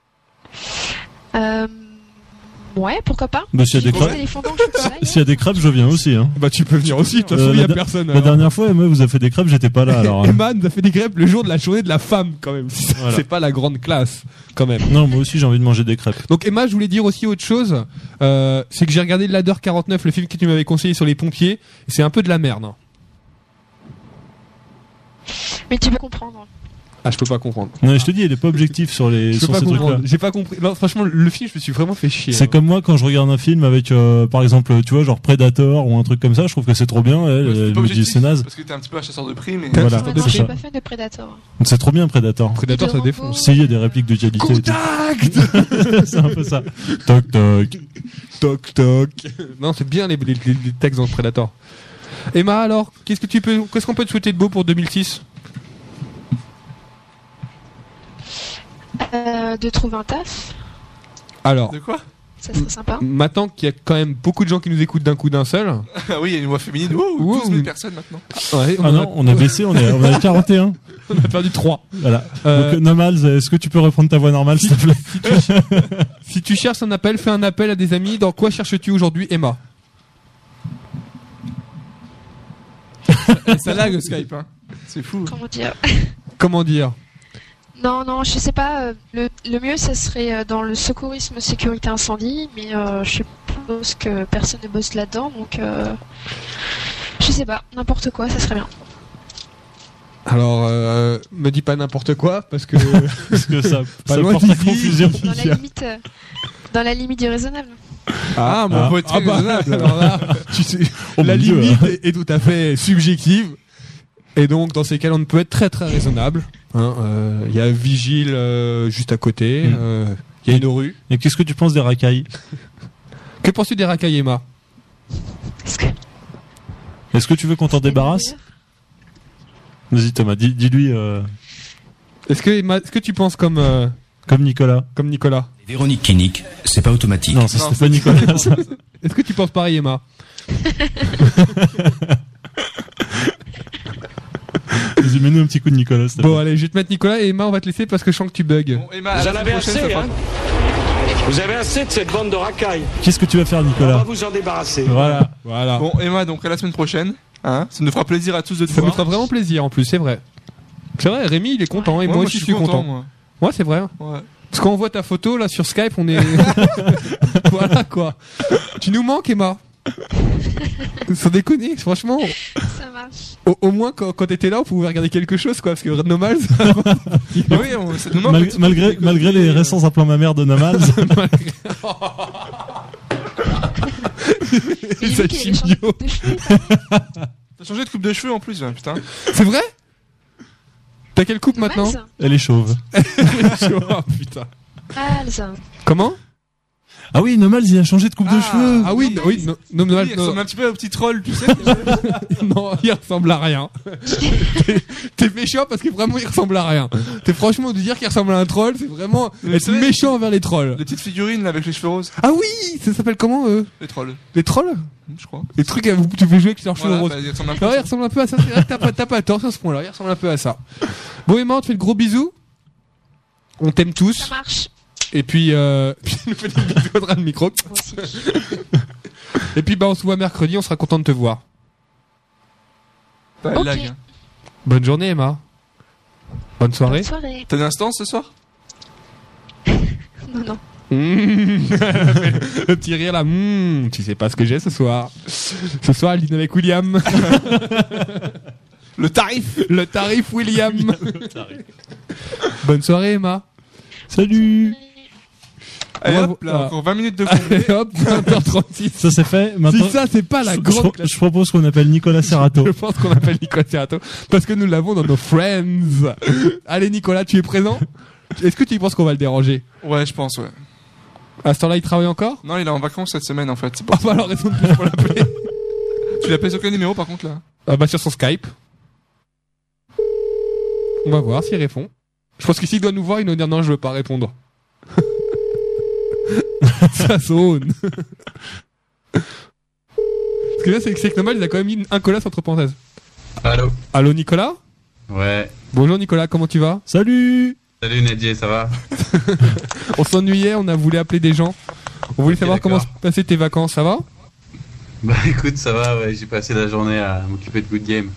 Ouais, pourquoi pas? Bah, s'il y a des crêpes, je viens aussi. Hein. Bah tu peux venir aussi. De toute façon, il y a personne. La dernière fois, Emma vous a fait des crêpes, j'étais pas là. Alors. Emma nous a fait des crêpes le jour de la journée de la femme, quand même. Voilà. C'est pas la grande classe, quand même. Non, moi aussi j'ai envie de manger des crêpes. Donc Emma, je voulais dire aussi autre chose. C'est que j'ai regardé Ladder 49, le film que tu m'avais conseillé sur les pompiers. Et c'est un peu de la merde. Hein. Mais tu peux comprendre. Ah, je peux pas comprendre. Non, je te dis, il est pas objectif sur ces trucs-là. J'ai pas compris. Non, franchement, le film, je me suis vraiment fait chier. C'est comme moi quand je regarde un film avec, par exemple, tu vois, genre Predator ou un truc comme ça, je trouve que c'est trop bien. Elle me dit c'est naze. Parce que t'es un petit peu un chasseur de primes. Mais... Voilà. Non, j'ai pas fait de Predator. C'est trop bien Predator. Predator, ça défonce. Si, il y a des répliques de qualité. Contact. C'est un peu ça. Toc toc. Toc toc. Non, c'est bien les textes dans Predator. Emma, alors, qu'est-ce qu'on peut te souhaiter de beau pour 2006? De trouver un taf. Alors. De quoi? Ça serait sympa. Maintenant qu'il y a quand même beaucoup de gens qui nous écoutent d'un coup d'un seul. Ah oui, il y a une voix féminine. Ouh, 12 000 personnes maintenant. Ouais, on a baissé, on est à 41. On a perdu 3. Voilà. Donc, Nomals, est-ce que tu peux reprendre ta voix normale, s'il te plaît? Si tu cherches un appel, fais un appel à des amis. Dans quoi cherches-tu aujourd'hui, Emma? Ça lag le Skype, hein. C'est fou. Comment dire? Non, je sais pas. Le mieux, ça serait dans le secourisme, sécurité incendie, mais je suppose que personne ne bosse là-dedans, donc je sais pas. N'importe quoi, ça serait bien. Alors, me dis pas n'importe quoi, parce que ça porte à confusion. Dans la limite du raisonnable. Ah, mon pote, très raisonnable. Alors là, tu sais, la limite est tout à fait subjective. Et donc, dans ces cas, on ne peut être très très raisonnable. Il y a Vigile juste à côté. Il y a une rue. Et qu'est-ce que tu penses des racailles? Que penses-tu des racailles, Emma? Est-ce que tu veux qu'on t'en débarrasse? Vas-y Thomas, dis-lui. Est-ce que tu penses comme Nicolas? Comme Nicolas. Véronique qui nique, c'est pas automatique. Non, ça c'était pas Nicolas. Ça. Est-ce que tu penses pareil, Emma? Vas-y, mets-nous un petit coup de Nicolas. Bon, allez, je vais te mettre Nicolas et Emma, on va te laisser parce que je sens que tu bugs. Bon, Emma, vous en avez assez, hein? Vous avez assez de cette bande de racailles. Qu'est-ce que tu vas faire, Nicolas? On va vous en débarrasser. Voilà. Bon, Emma, donc à la semaine prochaine. Hein, ça nous fera plaisir à tous de te voir. Ça voir. nous fera vraiment plaisir en plus, c'est vrai. C'est vrai, Rémi, il est content et moi aussi je suis content. Moi. Ouais, c'est vrai. Ouais. Parce qu'on voit ta photo là sur Skype, on est. Voilà quoi. Tu nous manques, Emma. Sans déconner, franchement. Ça marche. Au moins quand t'étais là, on pouvait regarder quelque chose quoi, parce que Nomals. Oui, ça nous manque. Malgré les récents implants mammaires de Nomals. Ça chimio. T'as changé de coupe de cheveux en plus, hein, putain. C'est vrai? T'as quelle coupe maintenant? Elle est chauve. Oh, putain. Comment? Ah oui, Nomals, il a changé de coupe de cheveux. Ah oui, Nomals. Il ressemble un petit peu au petit troll, tu sais. Non, il ressemble à rien. T'es méchant parce que vraiment il ressemble à rien. T'es franchement de dire qu'il ressemble à un troll, c'est vraiment être méchant envers les trolls. Les petites figurines là, avec les cheveux roses. Ah oui, ça s'appelle comment Les trolls. Les trolls? Je crois. Les trucs où tu peux jouer avec leurs cheveux roses. Bah, il ressemble un peu à ça. C'est vrai que t'as pas tort sur ce point-là. Il ressemble un peu à ça. Bon Emma, on te fait le gros bisou. On t'aime tous. Ça marche. Et puis, il nous fait des bisous à travers le micro. Et puis, on se voit mercredi, on sera content de te voir. Pas lag. Hein. Bonne journée, Emma. Bonne soirée. Bonne soirée. T'as une instance ce soir? Non. Le petit rire là. Tu sais pas ce que j'ai ce soir. Ce soir, elle dîne avec William. Le tarif William. Bonne soirée, Emma. Salut. Allez hop, là, encore 20 minutes de couplet. Hop, 20h36. Ça c'est fait. Maintenant, si ça c'est pas la grande je propose qu'on appelle Nicolas Serrato. Je pense qu'on appelle Nicolas Serrato parce que nous l'avons dans nos friends. Allez Nicolas, tu es présent? Est-ce que tu penses qu'on va le déranger? Ouais, je pense, ouais. À ce temps-là, il travaille encore? Non, il est en vacances cette semaine en fait. Ah bah alors raison de plus pour l'appeler. Tu l'appelles sur quel numéro par contre là? Ah bah sur son Skype. On va voir s'il répond. Je pense que s'il doit nous voir, il nous dire non, je veux pas répondre. Ça sonne. Ce que là, c'est que Nomad, il a quand même mis un Colas entre parenthèses. Allô? Allô, Nicolas? Ouais. Bonjour, Nicolas, comment tu vas? Salut! Salut, Nadie, ça va? On s'ennuyait, on a voulu appeler des gens. On voulait savoir comment se passaient tes vacances, ça va? Bah écoute, ça va, ouais, j'ai passé la journée à m'occuper de Good Game.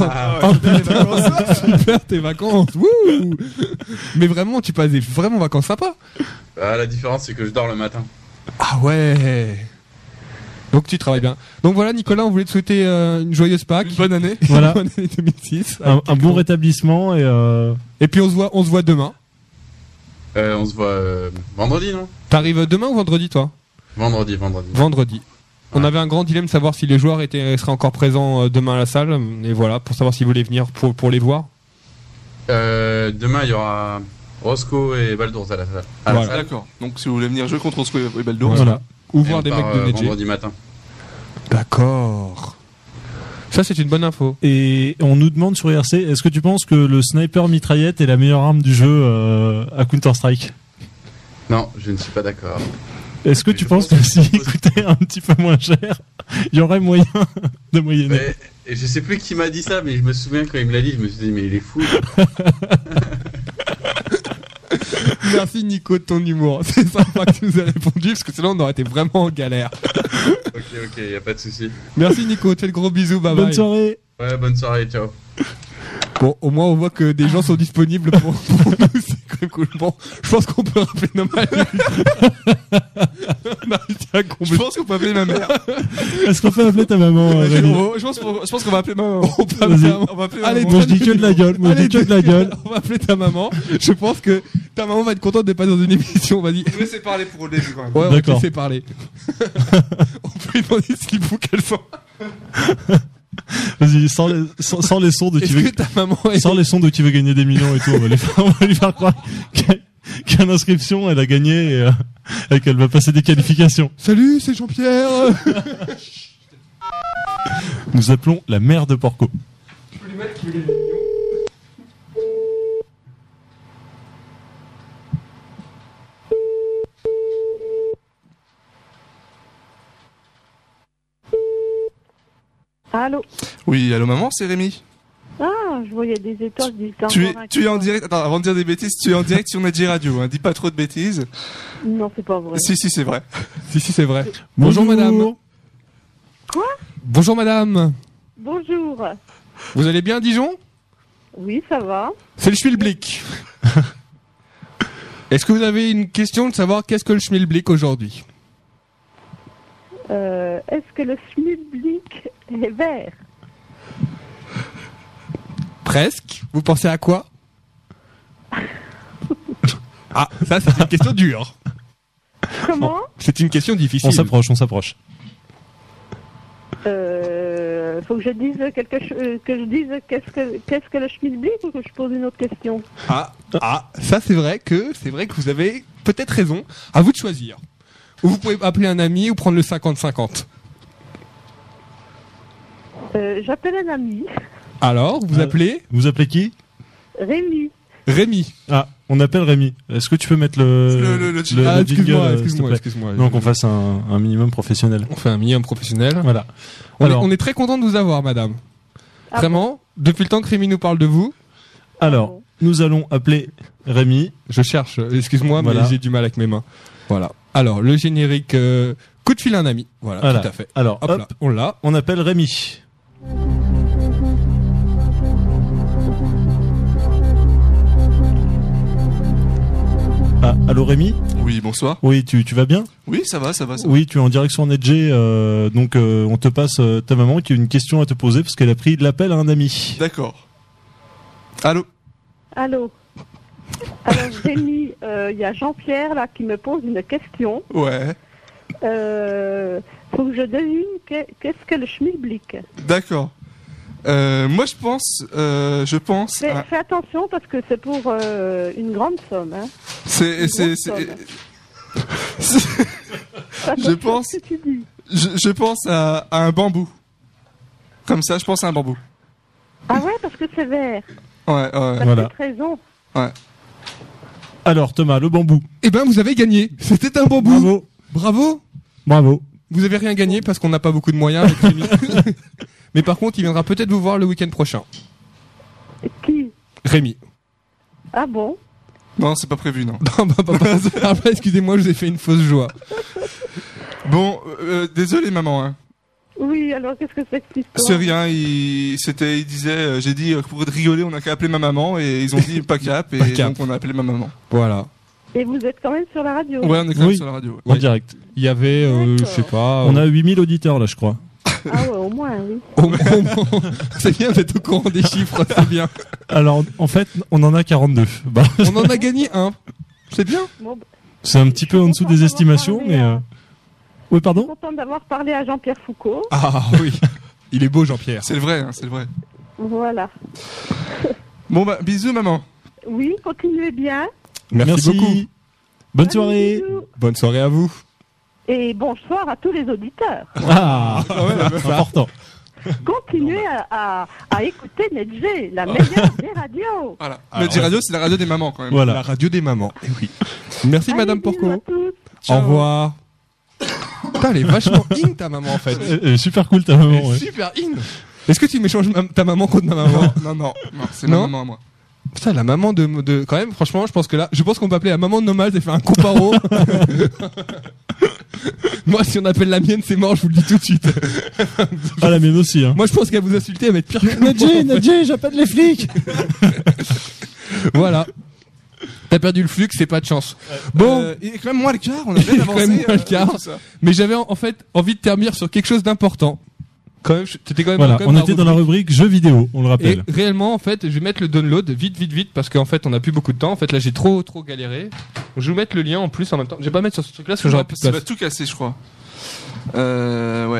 Super tes vacances. Wouh. Mais vraiment, tu passes des vraiment vacances sympas. La différence, c'est que je dors le matin. Ah ouais. Donc tu travailles bien. Donc voilà, Nicolas, on voulait te souhaiter une joyeuse Pâques, une bonne année. Voilà. Bonne année 2006. Un bon rétablissement et puis on se voit demain. On se voit vendredi, non? T'arrives demain ou vendredi, toi? Vendredi. On avait un grand dilemme de savoir si les joueurs seraient encore présents demain à la salle. Et voilà, pour savoir s'ils voulaient venir pour les voir. Demain, il y aura Roscoe et Baldours à la salle. Voilà. D'accord. Donc si vous voulez venir jouer contre Roscoe et Baldours. Voilà. Ou voir des mecs de Nedge. Vendredi matin. D'accord. Ça, c'est une bonne info. Et on nous demande sur IRC, est-ce que tu penses que le sniper mitraillette est la meilleure arme du jeu à Counter-Strike? Non, je ne suis pas d'accord. Est-ce que tu penses que s'il coûtait un petit peu moins cher, il y aurait moyen de moyenner? Et je sais plus qui m'a dit ça, mais je me souviens quand il me l'a dit, je me suis dit, mais il est fou. Merci Nico de ton humour. C'est sympa que tu nous aies répondu, parce que sinon on aurait été vraiment en galère. Ok, y a pas de souci. Merci Nico, tu fais le gros bisou, bye bye. Bonne soirée. Ouais, bonne soirée, ciao. Bon, au moins on voit que des gens sont disponibles pour nous, c'est quand même cool. Bon, je pense qu'on peut rappeler nos mères. Je pense qu'on peut appeler ma mère. Est-ce qu'on peut appeler ta maman? Je pense qu'on va appeler maman. On va appeler Allez, moi je dis que de la gueule. On va appeler ta maman. Je pense que ta maman va être contente de pas dans une émission. Vas-y. On va laisser parler pour le début quand même. Ouais, on va te laisser parler. On peut lui demander s'il faut qu'elle soit. Vas-y, sans les sons de qui veut. Sans les sons de qui veut gagner des millions et tout, on va lui faire croire qu'à l'inscription elle a gagné et qu'elle va passer des qualifications. Salut, c'est Jean-Pierre. Nous appelons la mère de Porco. Je peux lui mettre qui veut gagner des millions. Allô? Oui, allô maman, c'est Rémi. Ah, je voyais des étoiles. Tu es en direct. Attends, avant de dire des bêtises, tu es en direct sur Nadji Radio. Hein. Dis pas trop de bêtises. Non, c'est pas vrai. Si, c'est vrai. Si, c'est vrai. Bonjour madame. Quoi? Bonjour madame. Bonjour. Vous allez bien, Dijon? Oui, ça va. C'est le Schwilblick. Est-ce que vous avez une question de savoir qu'est-ce que le schmilblick aujourd'hui? Est-ce que le schmilblick est vert? Presque. Vous pensez à quoi? Ah, ça c'est une question dure. Comment? C'est une question difficile. On s'approche. Faut que je dise qu'est-ce que le schmilblick ou que je pose une autre question? Ah, ça c'est vrai que vous avez peut-être raison. À vous de choisir. Ou vous pouvez appeler un ami ou prendre le 50-50. J'appelle un ami. Alors, vous appelez? Vous appelez qui? Rémi. Ah, on appelle Rémi. Est-ce que tu peux mettre le jingle, excuse-moi. Non, qu'on fasse un minimum professionnel. On fait un minimum professionnel. Voilà. On est très content de vous avoir, madame. Vraiment, depuis le temps que Rémi nous parle de vous. Alors, nous allons appeler Rémi. Je cherche, excuse-moi, voilà. mais j'ai du mal avec mes mains. Voilà. Alors, le générique coup de fil à un ami. Voilà, tout à fait. Alors, hop, là, on l'a. On appelle Rémi. Ah, allô Rémi? Oui, bonsoir. Oui, tu vas bien? Oui, ça va. Oui, tu es en direct sur NetG, donc on te passe ta maman qui a une question à te poser parce qu'elle a pris de l'appel à un ami. D'accord. Allô? Alors Rémi, il y a Jean-Pierre là qui me pose une question. Ouais. Faut que je devine qu'est-ce que le schmilblick. D'accord. Moi je pense. Fais attention parce que c'est pour une grande somme. Hein. Je pense à un bambou. Comme ça, je pense à un bambou. Ah ouais, parce que c'est vert. Ouais. T'as Voilà. raison. Ouais. Alors Thomas, le bambou. Eh ben, vous avez gagné. C'était un bambou. Bravo. Vous avez rien gagné parce qu'on n'a pas beaucoup de moyens avec Rémi. Mais par contre, il viendra peut-être vous voir le week-end prochain. Qui? Rémi. Ah bon? Non, c'est pas prévu, non. Après, excusez-moi, je vous ai fait une fausse joie. Bon, désolé maman. Hein. Oui, alors qu'est-ce que c'est que cette histoire? C'est rien, il disait, j'ai dit pour rigoler, on a qu'à appeler ma maman et ils ont dit pas cap et donc on a appelé ma maman. Voilà. Et vous êtes quand même sur la radio? Ouais, on est quand même sur la radio. En direct. Il y avait, je sais pas. On a 8000 auditeurs là, je crois. Ah ouais, au moins, oui. C'est bien d'être au courant des chiffres, c'est bien. Alors, en fait, on en a 42. Bah. On en a gagné un. C'est bien. Bon, c'est un petit peu en dessous des estimations, mais... Oui, pardon? Je suis contente d'avoir parlé à Jean-Pierre Foucault. Ah oui. Il est beau, Jean-Pierre. C'est le vrai, hein, c'est le vrai. Voilà. Bon bah, bisous maman. Oui, continuez bien. Merci beaucoup. Bonne soirée. Bisous. Bonne soirée à vous. Et bonsoir à tous les auditeurs. Ah, c'est important. Continuez à écouter NetG, la meilleure des radios. Voilà. NetG Radio, c'est la radio des mamans quand même. Voilà. La radio des mamans. Eh oui. Merci madame Porco. À tous. Au revoir. Putain, elle est vachement in ta maman en fait. Elle est super cool ta maman. Ouais. Super in. Est-ce que tu m'échanges ta maman contre ma maman? Non, c'est ma maman à moi. Putain, la maman de quand même, franchement, je pense qu'on peut appeler la maman de Nomad et faire un comparo. Moi, si on appelle la mienne, c'est mort, je vous le dis tout de suite. Ah, la mienne aussi, hein. Moi, je pense qu'elle vous insulter, elle va être pire que Nadji, j'appelle les flics. Voilà. T'as perdu le flux, c'est pas de chance. Bon. Il est quand même moins le quart, on a bien avancé. Quand même moins le quart. Mais j'avais en fait envie de terminer sur quelque chose d'important. T'étais quand même voilà, on était dans la rubrique jeux vidéo, on le rappelle. Et réellement, en fait, je vais mettre le download vite, parce qu'en fait, on a plus beaucoup de temps. En fait, là, j'ai trop galéré. Je vais vous mettre le lien en plus en même temps. Je vais pas mettre sur ce truc-là parce que j'aurais plus de place. Ça va tout casser, je crois. Ouais.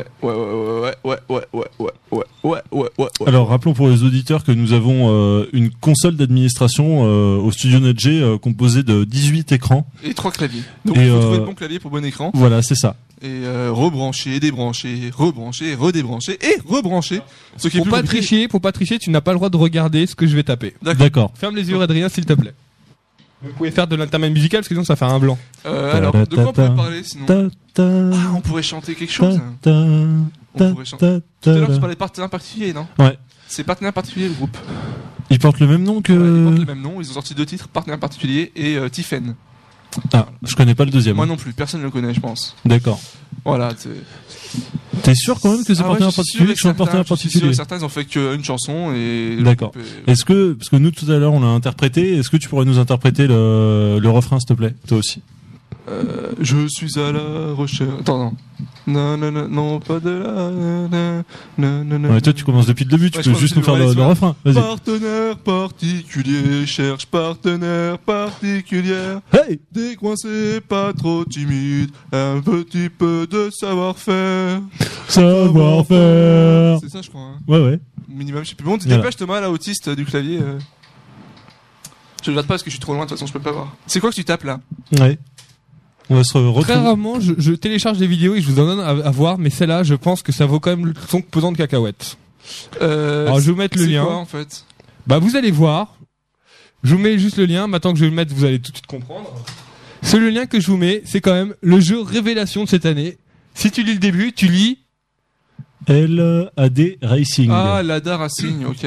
Alors, rappelons pour les auditeurs que nous avons une console d'administration au studio NetG composée de 18 écrans. Et 3 claviers. Donc, il faut trouver le bon clavier pour bon écran. Voilà, c'est ça. Et rebrancher, débrancher, rebrancher, redébrancher et rebrancher. Ce qui pour pas tricher, tu n'as pas le droit de regarder ce que je vais taper. D'accord. Ferme les yeux, Adrien, s'il te plaît. Vous pouvez faire de l'intermède musical parce que sinon ça va faire un blanc. Alors, de quoi on peut parler sinon? On pourrait chanter quelque chose. On pourrait chanter. Tout à l'heure, tu parlais de partenaires particuliers, non? Ouais. C'est partenaire particulier le groupe. Ils portent le même nom que. Ouais, ils portent le même nom. Ils ont sorti 2 titres, partenaire particulier et Tiffen. Ah, je connais pas le deuxième. Moi non plus, personne ne le connaît, je pense. D'accord. Voilà. T'es sûr quand même que c'est partenaire particulier, que c'est un partenaire particulier? Certains ils ont fait qu'une chanson et. D'accord. Est-ce que, parce que nous tout à l'heure on l'a interprété, est-ce que tu pourrais nous interpréter le refrain s'il te plaît, toi aussi? Je suis à la recherche. Attends, non, pas de la. Ouais, toi tu commences depuis le début, tu peux juste nous faire le refrain. Vas-y. Partenaire particulier, cherche partenaire particulière. Hey! Décoincé, pas trop timide, un petit peu de savoir-faire. Savoir-faire. C'est ça, je crois. Hein. Ouais. Minimum, je sais plus. Bon, tu dépêches Thomas, là, autiste du clavier. Je ne regarde pas parce que je suis trop loin, de toute façon, je peux pas voir. C'est quoi que tu tapes là? Ouais. On va se retrouver. Très rarement, je télécharge des vidéos et je vous en donne à voir, mais celle-là, je pense que ça vaut quand même son pesant de cacahuètes. Alors, je vais vous mettre le lien. C'est quoi, en fait? Bah, vous allez voir. Je vous mets juste le lien. Maintenant que je vais le mettre, vous allez tout de suite comprendre. C'est le lien que je vous mets. C'est quand même le jeu révélation de cette année. Si tu lis le début, tu lis LAD Racing. Ah, LADA Racing, ok.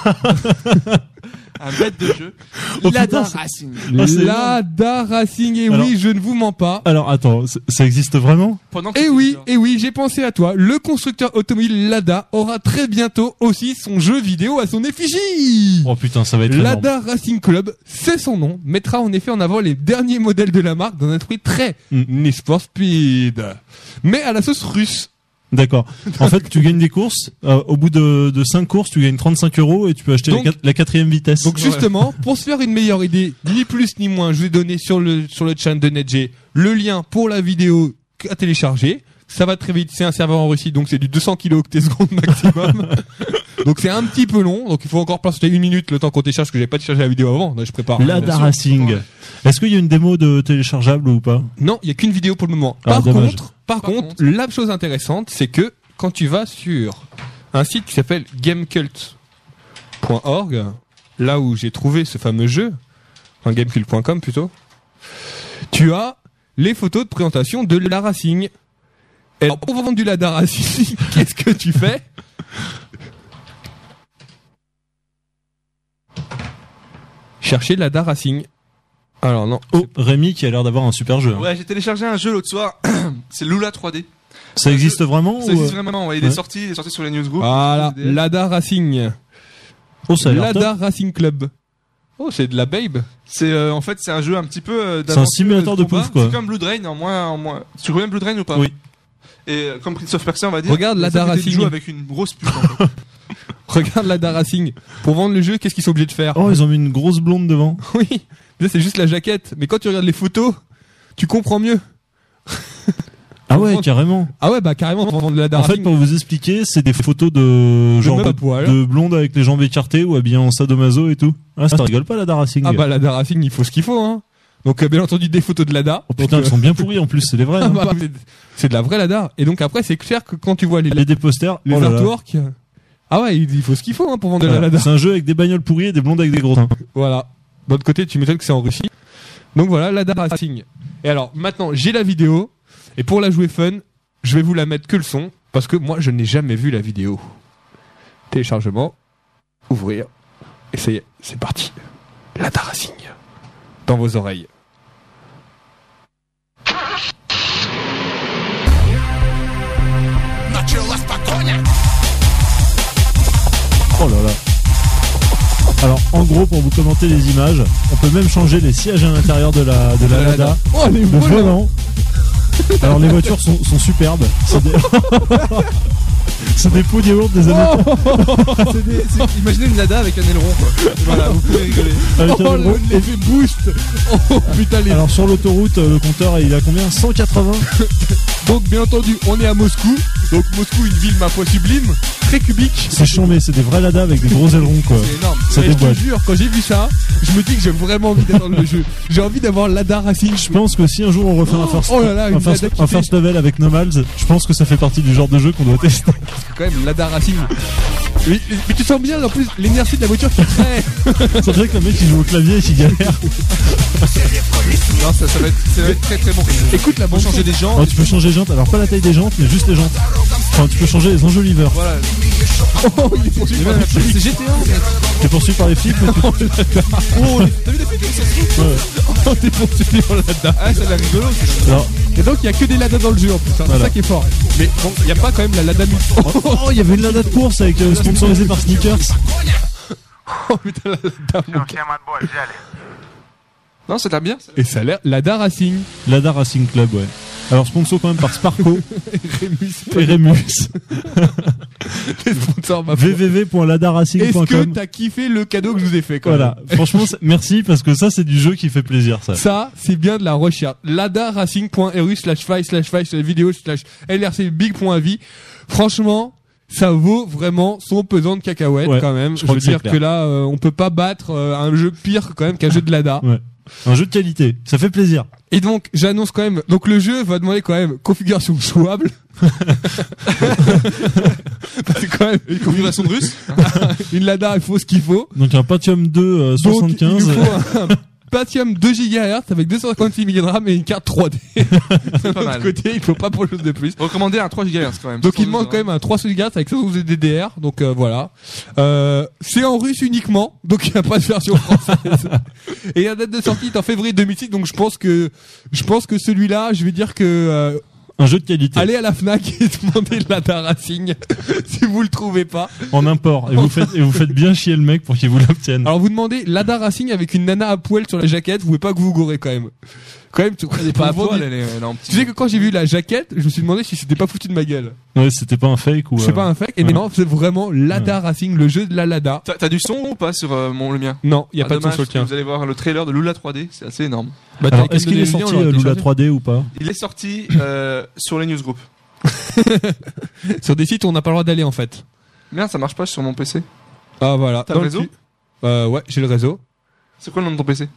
Un bête de jeu. Oh, LADA putain, Racing. LADA Racing, et Alors, oui, je ne vous mens pas. Alors attends, ça existe vraiment? Et oui, j'ai pensé à toi. Le constructeur automobile Lada aura très bientôt aussi son jeu vidéo à son effigie. Oh putain, ça va être Lada Racing Club, c'est son nom, mettra en effet en avant les derniers modèles de la marque dans un esprit très Need for Speed, mais à la sauce russe. D'accord. En fait, tu gagnes des courses. Au bout de 5 courses, tu gagnes 35 € et tu peux acheter la 4e vitesse. Donc justement, pour se faire une meilleure idée, ni plus ni moins, je vais donner sur le chat de NetG le lien pour la vidéo à télécharger. Ça va très vite. C'est un serveur en Russie, donc c'est du 200 kHz maximum. Donc c'est un petit peu long. Donc il faut encore passer 1 minute le temps qu'on télécharge, parce que j'avais pas téléchargé la vidéo avant. Donc je prépare. LADA Racing. Ouais. Est-ce qu'il y a une démo de téléchargeable ou pas? Non, il y a qu'une vidéo pour le moment. Par contre, la chose intéressante, c'est que quand tu vas sur un site qui s'appelle gamecult.org, là où j'ai trouvé ce fameux jeu, enfin gamecult.com plutôt, tu as les photos de présentation de la Racing. Et alors, pour vendre du LADA Racing, qu'est-ce que tu fais? Chercher LADA Racing. Alors non. Oh, Rémi qui a l'air d'avoir un super jeu. Ouais, j'ai téléchargé un jeu l'autre soir. C'est Lula 3D. Ça existe vraiment? Ça existe vraiment, ouais. Il est sorti sur les newsgroups. Voilà, LADA Racing. Oh, ça a l'air LADA Racing Club. Oh, c'est de la babe. C'est en fait c'est un jeu un petit peu c'est un simulateur de pouf quoi. C'est comme Blue Drain en moins. Tu connais Blue Drain ou pas? Oui. Et comme Prince of Persia, on va dire. Regarde LADA Racing. Joue avec une grosse pute. En fait. Regarde LADA Racing. Pour vendre le jeu, qu'est-ce qu'ils sont obligés de faire? Oh, ils ont mis une grosse blonde devant. Oui. Là, c'est juste la jaquette. Mais quand tu regardes les photos, tu comprends mieux. Ah ouais, carrément. Ah ouais, bah carrément. Pour vendre LADA Racing. En fait, pour vous expliquer, c'est des photos de genre de blonde avec les jambes écartées ou habillées en sadomaso et tout. Ah, ça rigole pas LADA Racing. Ah bah LADA Racing, il faut ce qu'il faut, hein. Donc bien entendu des photos de LADA. Oh putain, elles sont bien pourries en plus, c'est des vraies. Hein. Bah, c'est de la vraie LADA. Et donc après, c'est clair que quand tu vois les des posters, les artworks. Ah ouais, il faut ce qu'il faut hein, pour vendre de la LADA. C'est un jeu avec des bagnoles pourries et des blondes avec des gros seins. Voilà. De l'autre côté, tu m'étonnes que c'est en Russie. Donc voilà, LADA Racing. Et alors maintenant, j'ai la vidéo. Et pour la jouer fun, je vais vous la mettre que le son. Parce que moi, je n'ai jamais vu la vidéo. Téléchargement. Ouvrir. Et ça y est, c'est parti. LADA Racing. Dans vos oreilles. Oh là là. Alors en gros, pour vous commenter les images, on peut même changer les sièges à l'intérieur de la LADA. Oh, elle est vraiment. Alors les voitures sont superbes. C'est des pots d'yaourt des années. Imaginez une LADA avec un aileron quoi. Voilà, vous pouvez rigoler. L'effet boost. Oh putain les... Alors sur l'autoroute, le compteur il a combien? 180. Donc bien entendu, on est à Moscou. Donc Moscou, une ville ma foi sublime, très cubique. C'est chambé, c'est des vrais LADA avec des gros ailerons quoi. C'est énorme. Ça je te jure, quand j'ai vu ça, je me dis que j'ai vraiment envie d'être dans le jeu. J'ai envie d'avoir LADA Racing. Je pense que si un jour on refait un first level avec Nomals, je pense que ça fait partie du genre de jeu qu'on doit tester. Parce que quand même LADA Racing. Mais tu sens bien en plus l'inertie de la voiture qui crée. C'est vrai que le mec il joue au clavier et qu'il galère. Non, ça va être très très bon. Écoute la bande changer des jantes. Oh, tu peux changer les jantes, alors pas la taille des jantes, mais juste les jantes. Enfin, tu peux changer les enjoliveurs. Voilà. Oh, il est poursuivi par les flics. C'est GTA en fait. T'es poursuivi par les flics. Oh, t'as vu les flics? Oh, t'es poursuivi par LADA. Ah, ça a l'air rigolo. Alors, Et donc il y a que des Lada dans le jeu en plus, hein. C'est ça qui est fort. Mais bon, il y a pas quand même la Lada Mix. Oh, il y avait une Lada de course avec sponsorisée par Sneakers. Oh putain, la Lada. Non, ça a l'air bien. Et ça a l'air Lada Racing. Lada Racing Club, ouais. Alors sponsor quand même par Sparco et Remus. www.ladaracing.com. Est-ce que t'as kiffé le cadeau que je vous ai fait quand même. Franchement, merci parce que ça c'est du jeu qui fait plaisir ça. Ça, c'est bien de la recherche. ladaracing.ru/file/video/lrcbig.avi. Franchement, ça vaut vraiment son pesant de cacahuètes quand même. Je veux dire que là, on peut pas battre un jeu pire quand même qu'un jeu de Lada. Ouais. Un jeu de qualité, ça fait plaisir. Et donc, j'annonce quand même, donc le jeu va demander quand même configuration jouable. C'est quand même une configuration de russe. Une Lada, il faut ce qu'il faut. Donc un Pentium 2 75. Donc, il nous faut un Pentium 2 GHz avec 256 Go de RAM et une carte 3D. C'est pas mal. De côté, il faut pas pour chose de plus. Recommandé un 3 GHz quand même. Donc il demande quand même un 3 GHz avec 112 DDR. Donc voilà. C'est en russe uniquement. Donc il n'y a pas de version française. Et la date de sortie est en février 2006. Donc je pense que celui-là, je vais dire que un jeu de qualité. Allez à la Fnac et demandez Lada Racing si vous le trouvez pas. En import. Et vous faites bien chier le mec pour qu'il vous l'obtienne. Alors vous demandez Lada Racing avec une nana à poil sur la jaquette, vous pouvez pas que vous gourez quand même. Tu pas à poil, elle est tu sais que quand j'ai vu la jaquette, je me suis demandé si c'était pas foutu de ma gueule. Ouais, c'était pas un fake ou. C'est pas un fake. Et mais non, c'est vraiment Lada Racing, le jeu de la Lada. T'as du son ou pas sur le mien? Non, il y a pas de son sur le tien. Vous allez voir le trailer de Lula 3D, c'est assez énorme. Alors, est-ce qu'il est sorti Lula 3D ou pas? Il est sorti sur les newsgroups. Sur des sites où on n'a pas le droit d'aller en fait. Merde, ça marche pas sur mon PC. Ah voilà. T'as le réseau? Ouais, j'ai le réseau. C'est quoi le nom de ton PC?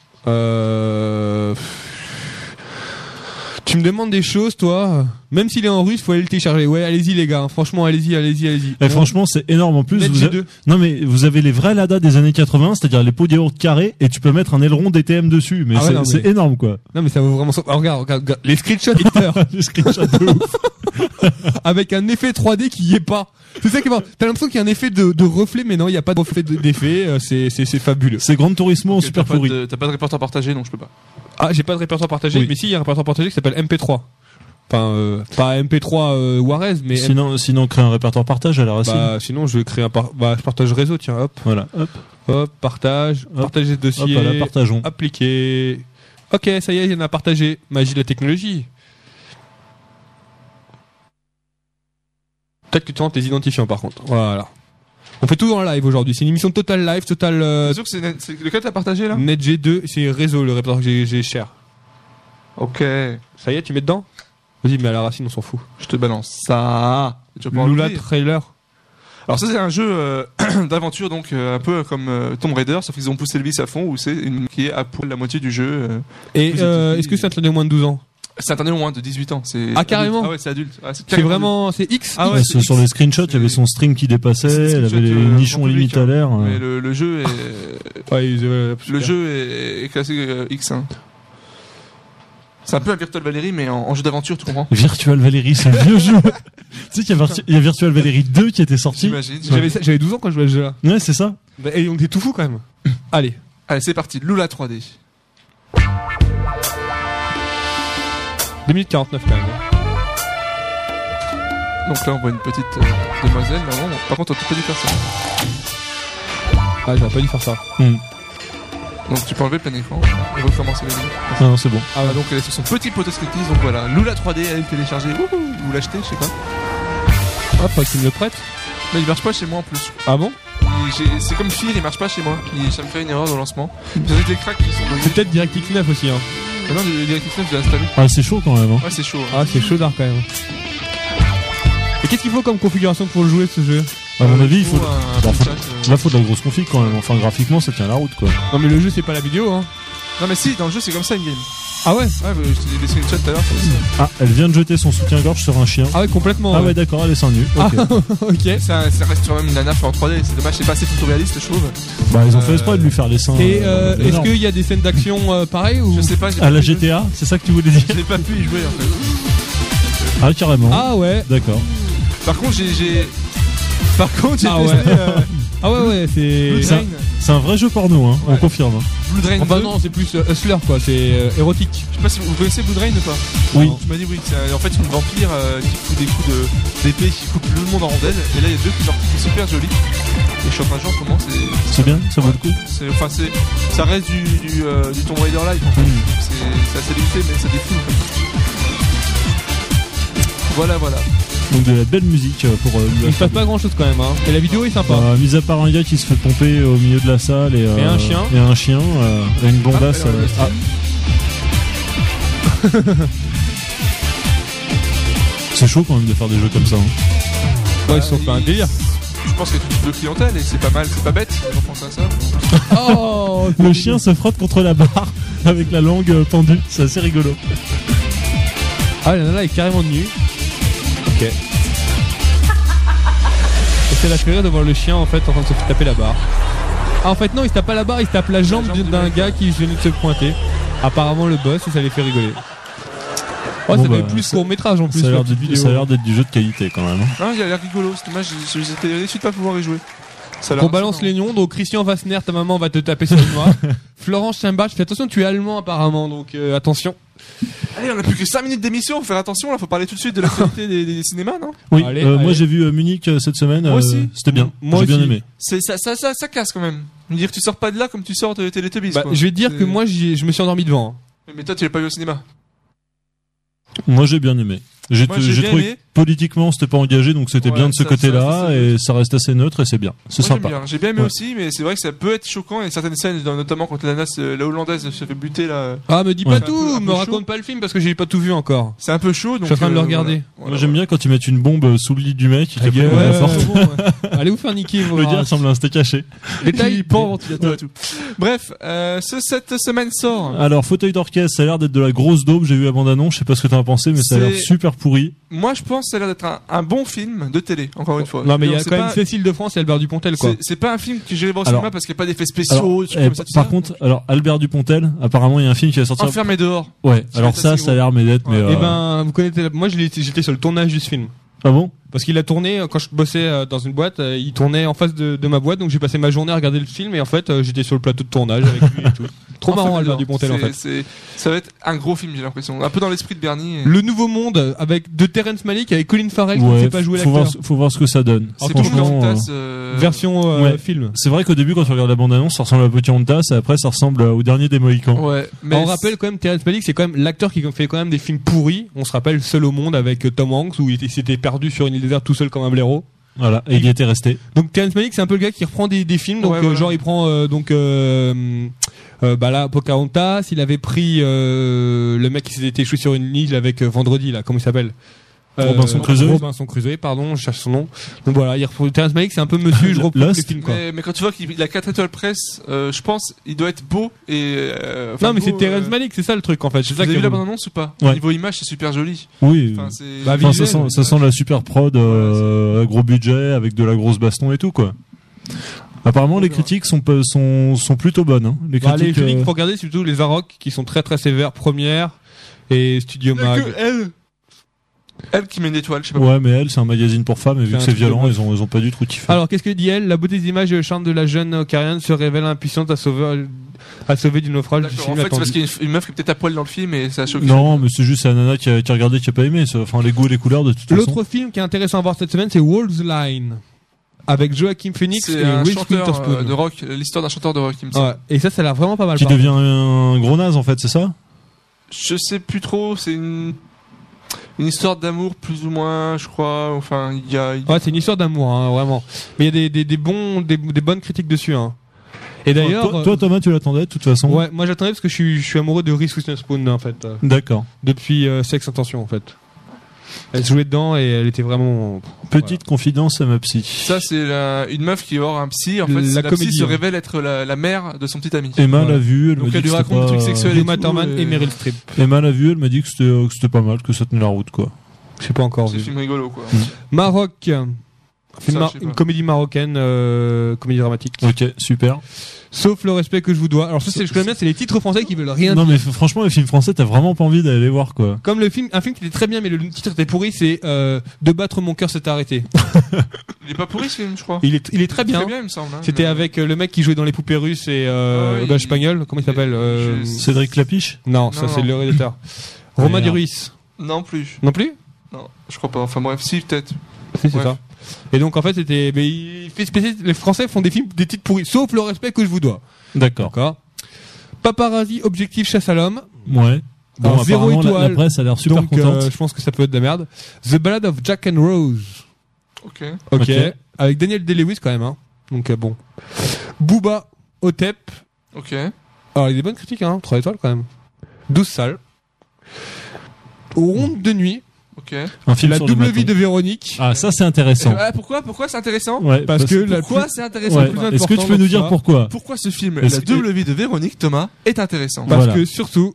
Tu me demandes des choses, toi. Même s'il est en russe, faut aller le télécharger. Ouais, allez-y les gars. Franchement, allez-y. Et franchement, c'est énorme en plus. Non mais vous avez les vrais Lada des années 80, c'est-à-dire les pots de yaourt carrés, et tu peux mettre un aileron DTM dessus. Mais c'est énorme quoi. Non mais ça vaut vraiment. Alors, regarde, les screenshots. Les screenshots de ouf. Avec un effet 3D qui y est pas. C'est ça qui est marrant. T'as l'impression qu'il y a un effet de reflet, mais non, il y a pas d'effet. C'est fabuleux. C'est Gran Turismo en super pourri. T'as pas de répertoire partagé, donc je peux pas. Ah, j'ai pas de répertoire partagé, mais si, il y a un répertoire partagé qui s'appelle MP3. Enfin, pas MP3 Juarez, mais sinon crée un répertoire partage à la Racing. Sinon je vais créer je partage réseau, tiens, hop. Voilà, hop, partager ce dossier. Hop, voilà, partageons. Appliquer. OK, ça y est, il y en a partagé. Magie de la technologie. Peut-être que tu rentres les identifiants par contre. Voilà. On fait tout en live aujourd'hui. C'est une émission total live, total. C'est sûr que c'est lequel t'as partagé là? Net G2, c'est réseau le répertoire que j'ai cher. Ok. Ça y est, tu mets dedans? Vas-y, mais à la Racine, on s'en fout. Je te balance ça. Lula Trailer. Alors ça, c'est un jeu d'aventure, donc un peu comme Tomb Raider, sauf qu'ils ont poussé le vice à fond, où c'est qui est à poil la moitié du jeu. Et est-ce que c'est interdit au moins de 12 ans? C'est interdit au moins de 18 ans. Ah carrément. Ah ouais, c'est adulte. Ah, c'est vraiment, c'est X. Ah ouais, sur les screenshots, il y avait son string qui dépassait, elle avait les nichons limite à l'air. Mais le jeu est. Ouais, le jeu est classé X. Hein. C'est un peu un Virtual Valerie, mais en jeu d'aventure, tu comprends? Virtual Valerie, c'est un vieux jeu. Tu sais qu'il y a Virtual Valerie 2 qui était sorti. J'avais 12 ans quand je jouais à ce jeu-là. Ouais, c'est ça. Et on était tout fou quand même. Allez, c'est parti. Lula 3D. 2 minutes 49 quand même. Donc là, on voit une petite demoiselle. Non, par contre, on peut pas dû faire ça. Ah, j'aurais pas dû faire ça. Donc tu peux enlever le plein écran et recommencer le jeu. Non, c'est bon. Ah bah donc elle est sur son petit poteau scriptis, donc voilà. Lula 3D, allez le télécharger ou l'acheter, je sais pas. Hop, tu me le prêtes? Mais il marche pas chez moi en plus. Ah bon? C'est comme Fear, il marche pas chez moi. Ça me fait une erreur dans le lancement. Vous avez des cracks qui sont. C'est peut-être DirectX 9 aussi, hein. Ah non, DirectX 9 je l'ai installé. Ah, c'est chaud quand même. Hein. Ouais, c'est chaud. Ah, c'est chaud d'art quand même. Et qu'est-ce qu'il faut comme configuration pour le jouer ce jeu? À mon avis, il faut. Là, faut de la grosse config quand même. Enfin, graphiquement, ça tient la route quoi. Non, mais le jeu, c'est pas la vidéo, hein. Non, mais si, dans le jeu, c'est comme ça, in-game. Ah ouais? Ouais, je t'ai dit des screenshots tout à l'heure. Ah, elle vient de jeter son soutien-gorge sur un chien. Ah ouais, complètement. Ah ouais, d'accord, elle est seins nus. Ok. Ok. Ça reste sur même une nana en 3D. C'est dommage, c'est pas assez photoréaliste, je trouve. Bah, ils ont fait exprès de lui faire les seins. Et est-ce qu'il y a des scènes d'action pareilles ou? Je sais pas. À la GTA, c'est ça que tu voulais dire? J'ai pas pu y jouer en fait. Ah, carrément. Ah ouais. D'accord. Par contre, j'ai Par contre, j'ai testé. Ah ouais, c'est un vrai jeu porno, hein, on confirme. Blue Drain 2. Enfin non, c'est plus hustler quoi, c'est érotique. Je sais pas si vous connaissez Blue Drain ou pas. Oui. Tu m'as dit oui. C'est en fait une vampire qui fout des coups d'épée qui coupe le monde en rondelles. Et là il y a 2 qui sortent qui sont super jolis. Et je suis en train de jouer en ce moment. C'est bien, ça vaut le coup. Ça reste du Tomb Raider-like en fait. C'est assez limité mais ça défoule en fait. Voilà. Donc de la belle musique pour. Il se passe pas grand chose quand même, hein. Et la vidéo est sympa. Mis à part un gars qui se fait pomper au milieu de la salle et un chien. Et un chien, et une bombasse. C'est chaud quand même de faire des jeux comme ça. Hein. Ouais, ils sont fait un délire. Je pense que tu touches de clientèle et c'est pas mal, c'est pas bête. On pense à ça. Oh, le chien se frotte contre la barre avec la langue tendue. C'est assez rigolo. Ah, la nana est carrément nue. Ok. Et c'est la fait rire de voir le chien en fait en train de se taper la barre. Ah en fait non, il se tape pas la barre, il se tape la jambe d'un gars qui venait de se pointer. Apparemment le boss et ça les fait rigoler. Oh, ça fait plus court métrage en plus. Ça a l'air d'être du jeu de qualité quand même. Ah, il a l'air rigolo, c'est dommage, j'étais déçu de pas pouvoir y jouer. On balance les noms, donc Christian Wassner, ta maman va te taper sur le noir. Florence Schembach, fais attention, tu es allemand apparemment, donc attention. Allez, on a plus que 5 minutes d'émission, faut faire attention, là, faut parler tout de suite de l'actualité des cinémas, non? Oui, allez. Moi j'ai vu Munich cette semaine, moi aussi. C'était bien, j'ai bien aimé. Ça casse quand même. Je veux dire, tu sors pas de là comme tu sors de Teletubbies. Bah, je vais te dire que moi je me suis endormi devant. Mais toi tu l'as pas vu au cinéma. Moi j'ai bien aimé. J'ai trouvé politiquement c'était pas engagé donc c'était bien de ce côté-là et ça reste assez neutre et c'est bien. C'est sympa. J'ai bien aimé aussi mais c'est vrai que ça peut être choquant et certaines scènes notamment quand la hollandaise se fait buter là. Ah me dis pas tout, me raconte pas le film parce que j'ai pas tout vu encore. C'est un peu chaud donc je suis en train de le regarder. Moi j'aime bien quand ils mettent une bombe sous le lit du mec qui te fait la porte. Allez vous faire niquer vos. Le gars ressemble à un steak haché. Détail pan ventilateur et tout. Bref, cette semaine sort. Alors fauteuil d'orchestre, ça a l'air d'être de la grosse daube, j'ai vu la bande-annonce, je sais pas ce que t'en as pensé mais ça a l'air super pourri. Moi je pense que ça a l'air d'être un bon film de télé, encore une fois. Non mais il y a quand même Cécile de France et Albert Dupontel quoi. C'est pas un film que j'irai voir au cinéma parce qu'il n'y a pas d'effets spéciaux. Par contre, alors Albert Dupontel, apparemment il y a un film qui va sortir. Enfermé dehors. Ouais, alors ça a l'air d'être mais. Eh ben, vous connaissez, moi j'étais sur le tournage de ce film. Ah bon? Parce qu'il a tourné, quand je bossais dans une boîte, il tournait en face de ma boîte, donc j'ai passé ma journée à regarder le film et en fait j'étais sur le plateau de tournage avec lui et tout. Trop marrant Albert Dupontel en fait. Ça va être un gros film j'ai l'impression, un peu dans l'esprit de Bernie. Le Nouveau Monde avec de Terrence Malick avec Colin Farrell qui ne sait pas jouer l'acteur. Faut voir ce que ça donne. C'est Pocahontas version film. C'est vrai qu'au début quand tu regardes la bande-annonce ça ressemble à Pocahontas et après ça ressemble au dernier des Mohicans. Ouais, mais on rappelle quand même Terrence Malick c'est quand même l'acteur qui fait quand même des films pourris. On se rappelle Seul au monde avec Tom Hanks où il s'était perdu sur une île déserte tout seul comme un blaireau. Voilà, et il y était resté. Donc Terrence Malick c'est un peu le gars qui reprend des films donc genre il prend là Pocahontas, il avait pris le mec qui s'était échoué sur une île avec Vendredi là, comment il s'appelle? Robinson Crusoe, pardon, je cherche son nom. Donc voilà, Terrence Malick c'est un peu monsieur, je reprends les films quoi. Mais quand tu vois qu'il a 4 étoiles presse, je pense il doit être beau et non mais c'est Terrence Malick, c'est ça le truc en fait. Vous avez vu la bande-annonce ou pas? Niveau image c'est super joli. Oui. Ça sent la super prod gros budget avec de la grosse baston et tout quoi. Apparemment les critiques sont plutôt bonnes hein. Les critiques faut regarder surtout les Arocs qui sont très très sévères, Première et Studio Mag. Elle qui met une étoile, je sais pas. Ouais, mais elle, c'est un magazine pour femmes, et vu que c'est violent, ils ont pas du tout kiffé. Alors, qu'est-ce que dit elle? La beauté des images et le charme de la jeune Ocarienne se révèle impuissante à sauver du naufrage du film. En fait, c'est parce qu'il y a une meuf qui est peut-être à poil dans le film et ça a choqué. Non, mais c'est juste la nana qui a regardé, qui a pas aimé. Enfin, les goûts et les couleurs de toute façon. L'autre film qui est intéressant à voir cette semaine, c'est Wolves Line. Avec Joaquin Phoenix et Reese Witherspoon. De rock, l'histoire d'un chanteur de rock, il me semble. Ouais. Et ça a l'air vraiment pas mal. Qui devient un gros naze, en fait, c'est ça? Je sais plus trop, c'est une histoire d'amour plus ou moins, je crois. Enfin, il y a. Ouais, c'est une histoire d'amour, hein, vraiment. Mais il y a des bonnes critiques dessus, hein. Et d'ailleurs, toi, Thomas, tu l'attendais de toute façon. Ouais, moi j'attendais parce que je suis amoureux de Reese Witherspoon en fait. D'accord. Depuis Sex Intention en fait. Elle jouait dedans et elle était vraiment. Petite confidence à ma psy. Ça, c'est une meuf qui va voir un psy. En fait, la psy se révèle être la mère de son petit ami. Emma l'a vu. Donc elle lui raconte des trucs sexuels. Uma Thurman et Meryl Streep. Emma l'a vu. Elle m'a dit que c'était pas mal, que ça tenait la route, quoi. Je sais pas encore vu. C'est un film rigolo, quoi. Maroc. Une comédie marocaine, comédie dramatique. Ok, super. Sauf le respect que je vous dois. Alors ça, je connais bien, c'est les titres français qui veulent rien dire. Non mais franchement, les films français, t'as vraiment pas envie d'aller les voir quoi. Comme un film qui était très bien, mais le titre était pourri, c'est De battre mon cœur s'est arrêté. Il est pas pourri ce film, je crois. Il est très bien. Très bien, il me semble. C'était avec le mec qui jouait dans Les Poupées Russes et espagnol. Comment il s'appelle Cédric Clapiche. Non, ça c'est le réalisateur. Romain Duris. Non plus. Non plus. Non, je crois pas. Enfin bref, si peut-être. Si, c'est ça. Et donc en fait c'était, les Français font des films, des titres pourris, sauf le respect que je vous dois. D'accord. Paparazzi, objectif chasse à l'homme. Ouais. Bon, alors, 0 étoile. La presse a l'air super contente. Je pense que ça peut être de la merde. The Ballad of Jack and Rose. Ok. Avec Daniel Day-Lewis quand même, hein. Donc bon. Booba, Otep. Ok. Alors il y a des bonnes critiques, hein. 3 étoiles quand même. 12 salles. Ronde de nuit. Ok. Un film la sur double vie de Véronique. Ah, ça c'est intéressant. Pourquoi c'est intéressant? Ouais, parce que pourquoi c'est intéressant? Ouais. Est-ce que tu peux nous dire pourquoi? Pourquoi ce film, La double vie de Véronique, Thomas, est intéressant? Parce que surtout.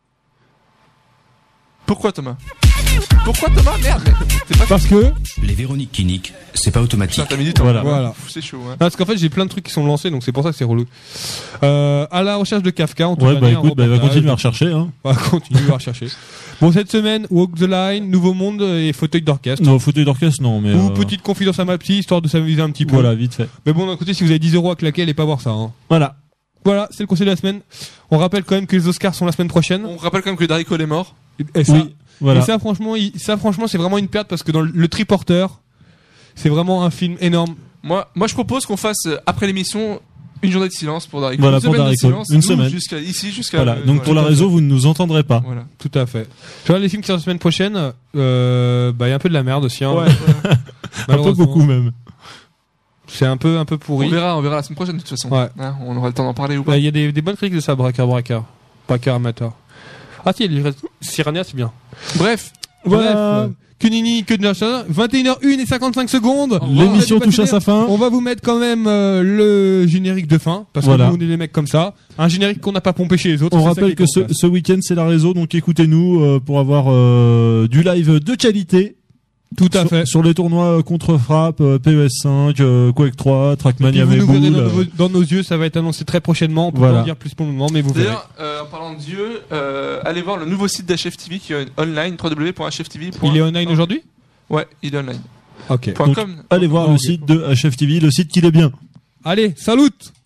Pourquoi Thomas? Merde. Parce que les Véroniques qui niquent, c'est pas automatique. 5 minutes. Voilà. C'est chaud. Ouais. Parce qu'en fait j'ai plein de trucs qui sont lancés, donc c'est pour ça que c'est relou. À la recherche de Kafka. Ouais, bah écoute, va continuer à rechercher. Hein. Va continuer à rechercher. Bon, cette semaine, Walk the Line, Nouveau Monde et Fauteuil d'orchestre. Non, Fauteuil d'orchestre, non, mais. Ou petite confidence à ma psy, histoire de s'amuser un petit peu. Voilà, vite fait. Mais bon, d'un côté, si vous avez 10 € à claquer, allez pas voir ça. Hein. Voilà. Voilà, c'est le conseil de la semaine. On rappelle quand même que les Oscars sont la semaine prochaine. On rappelle quand même que Darry Cole est mort. Et ça, oui, voilà. Et ça, franchement, c'est vraiment une perte parce que dans le Triporteur, c'est vraiment un film énorme. Moi, je propose qu'on fasse, après l'émission, une journée de silence pour Darry Cole. Voilà, pour Darry Cole. Une semaine. Jusqu'à. Voilà. Donc pour la réseau, vous ne nous entendrez pas. Voilà. Tout à fait. Tu vois, les films qui sortent la semaine prochaine, y a un peu de la merde aussi, hein. Ouais. Un peu beaucoup même. C'est un peu pourri. On verra la semaine prochaine de toute façon. Ouais. Hein, on aura le temps d'en parler ou pas. Il y a des bonnes critiques de ça, Braqueur amateur. Ah si, Cyrania, c'est bien. Bref. Kunini, que de la 21h01 et 55 secondes. L'émission touche à sa fin. On va vous mettre quand même le générique de fin parce que nous on est des mecs comme ça. Un générique qu'on n'a pas pompé chez les autres. On rappelle que ce week-end c'est la réseau, donc écoutez-nous pour avoir du live de qualité. Tout à fait. Sur les tournois Contre-Frappe, PES5, Quake 3, Trackmania Meboul. Dans nos yeux, ça va être annoncé très prochainement. On peut pas en dire plus pour le moment, mais vous verrez. D'ailleurs, en parlant de Dieu, allez voir le nouveau site d'HFTV qui est online, www.hftv. Il est online aujourd'hui? Ouais, il est online. Ok. Donc, allez voir le site de HFTV, le site qu'il est bien. Allez, salut!